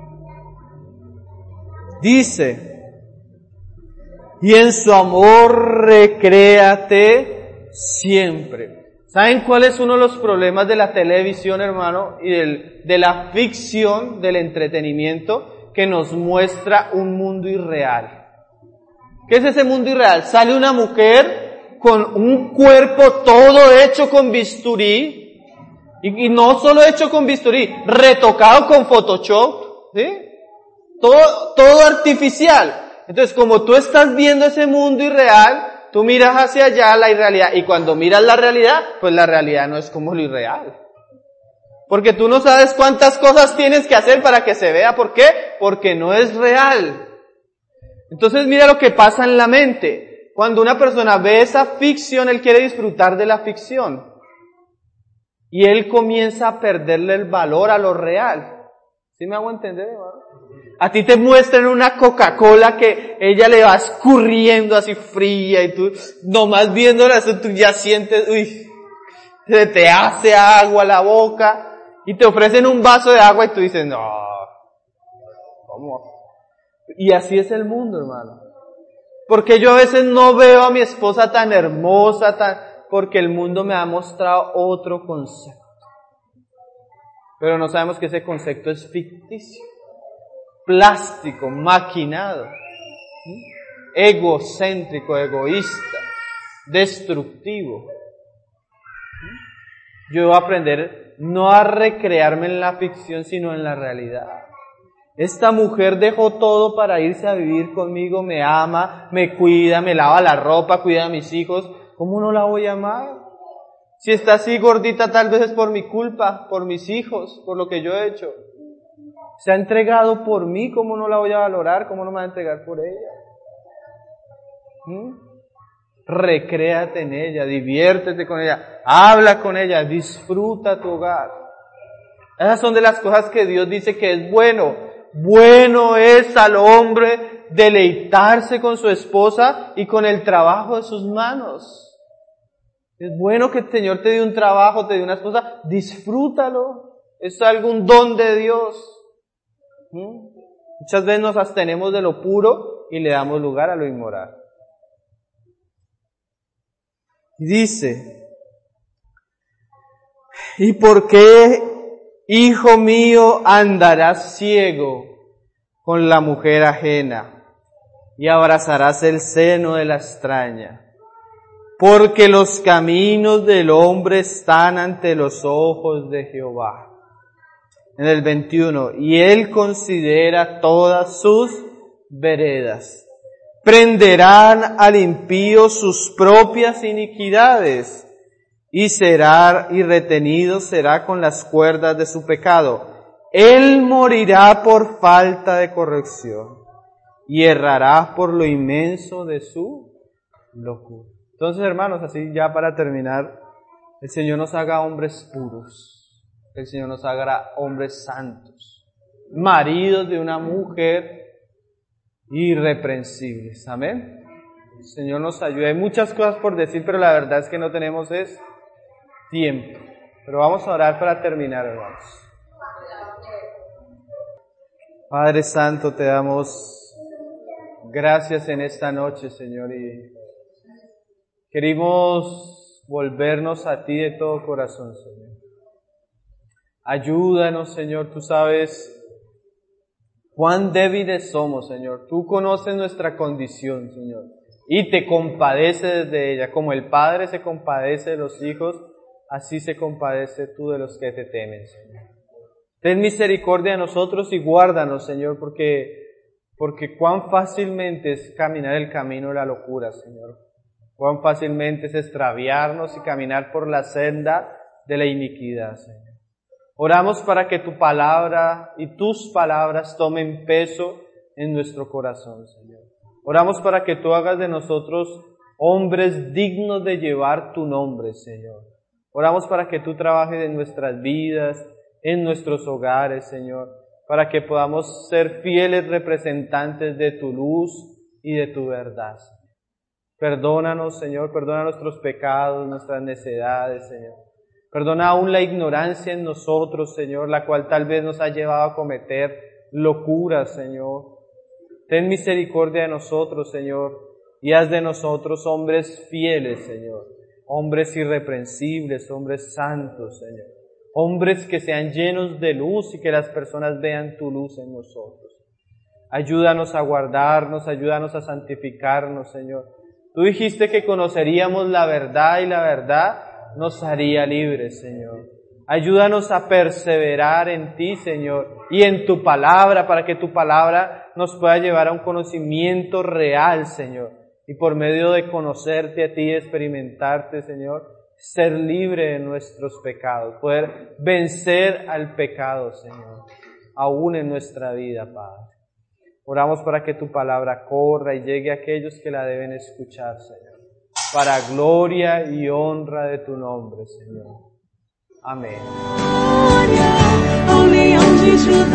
Dice, y en su amor recréate siempre. ¿Saben cuál es uno de los problemas de la televisión, hermano? Y del, de la ficción, del entretenimiento, que nos muestra un mundo irreal. ¿Qué es ese mundo irreal? Sale una mujer con un cuerpo todo hecho con bisturí, y, y no solo hecho con bisturí, retocado con Photoshop, ¿sí? Todo, todo artificial. Entonces, como tú estás viendo ese mundo irreal, tú miras hacia allá la irrealidad, y cuando miras la realidad, pues la realidad no es como lo irreal. Porque tú no sabes cuántas cosas tienes que hacer para que se vea. ¿Por qué? Porque no es real. Entonces mira lo que pasa en la mente. Cuando una persona ve esa ficción, él quiere disfrutar de la ficción. Y él comienza a perderle el valor a lo real. ¿Sí me hago entender, hermano? A ti te muestran una Coca-Cola que ella le va escurriendo así fría y tú nomás viéndola, eso tú ya sientes, uy, se te hace agua la boca. Y te ofrecen un vaso de agua y tú dices, no, ¿cómo? Y así es el mundo, hermano. Porque yo a veces no veo a mi esposa tan hermosa, tan, porque el mundo me ha mostrado otro concepto. Pero no sabemos que ese concepto es ficticio, plástico, maquinado, egocéntrico, egoísta, destructivo. Yo debo aprender no a recrearme en la ficción, sino en la realidad. Esta mujer dejó todo para irse a vivir conmigo, me ama, me cuida, me lava la ropa, cuida a mis hijos. ¿Cómo no la voy a amar? Si está así gordita, tal vez es por mi culpa, por mis hijos, por lo que yo he hecho. Se ha entregado por mí, ¿cómo no la voy a valorar? ¿Cómo no me va a entregar por ella? ¿Mm? Recréate en ella, diviértete con ella, habla con ella, disfruta tu hogar. Esas son de las cosas que Dios dice que es bueno. Bueno es al hombre deleitarse con su esposa y con el trabajo de sus manos. Es bueno que el Señor te dé un trabajo, te dé una esposa, disfrútalo. Es algún don de Dios. ¿Mm? Muchas veces nos abstenemos de lo puro y le damos lugar a lo inmoral. Y dice, ¿y por qué, hijo mío, andarás ciego con la mujer ajena y abrazarás el seno de la extraña? Porque los caminos del hombre están ante los ojos de Jehová. En el veintiuno, y él considera todas sus veredas. Prenderán al impío sus propias iniquidades, y será, y retenido será con las cuerdas de su pecado. Él morirá por falta de corrección, y errará por lo inmenso de su locura. Entonces, hermanos, así ya para terminar, el Señor nos haga hombres puros, el Señor nos haga hombres santos, maridos de una mujer irreprensibles. Amén. El Señor nos ayude. Hay muchas cosas por decir, pero la verdad es que no tenemos es tiempo. Pero vamos a orar para terminar, hermanos. Padre Santo, te damos gracias en esta noche, Señor, y queremos volvernos a ti de todo corazón, Señor. Ayúdanos, Señor, tú sabes cuán débiles somos, Señor. Tú conoces nuestra condición, Señor, y te compadeces de ella. Como el Padre se compadece de los hijos, así se compadece tú de los que te temen, Señor. Ten misericordia de nosotros y guárdanos, Señor, porque, porque cuán fácilmente es caminar el camino de la locura, Señor. Cuán fácilmente es extraviarnos y caminar por la senda de la iniquidad, Señor. Oramos para que tu palabra y tus palabras tomen peso en nuestro corazón, Señor. Oramos para que tú hagas de nosotros hombres dignos de llevar tu nombre, Señor. Oramos para que tú trabajes en nuestras vidas, en nuestros hogares, Señor, para que podamos ser fieles representantes de tu luz y de tu verdad. Perdónanos, Señor, perdona nuestros pecados, nuestras necedades, Señor. Perdona aún la ignorancia en nosotros, Señor, la cual tal vez nos ha llevado a cometer locuras, Señor. Ten misericordia de nosotros, Señor, y haz de nosotros hombres fieles, Señor. Hombres irreprensibles, hombres santos, Señor. Hombres que sean llenos de luz y que las personas vean tu luz en nosotros. Ayúdanos a guardarnos, ayúdanos a santificarnos, Señor. Tú dijiste que conoceríamos la verdad y la verdad nos haría libres, Señor. Ayúdanos a perseverar en ti, Señor, y en tu palabra, para que tu palabra nos pueda llevar a un conocimiento real, Señor. Y por medio de conocerte a ti y experimentarte, Señor, ser libre de nuestros pecados, poder vencer al pecado, Señor, aún en nuestra vida, Padre. Oramos para que tu palabra corra y llegue a aquellos que la deben escuchar, Señor, para gloria y honra de tu nombre, Señor. Amén. Glória ao leão de Judá.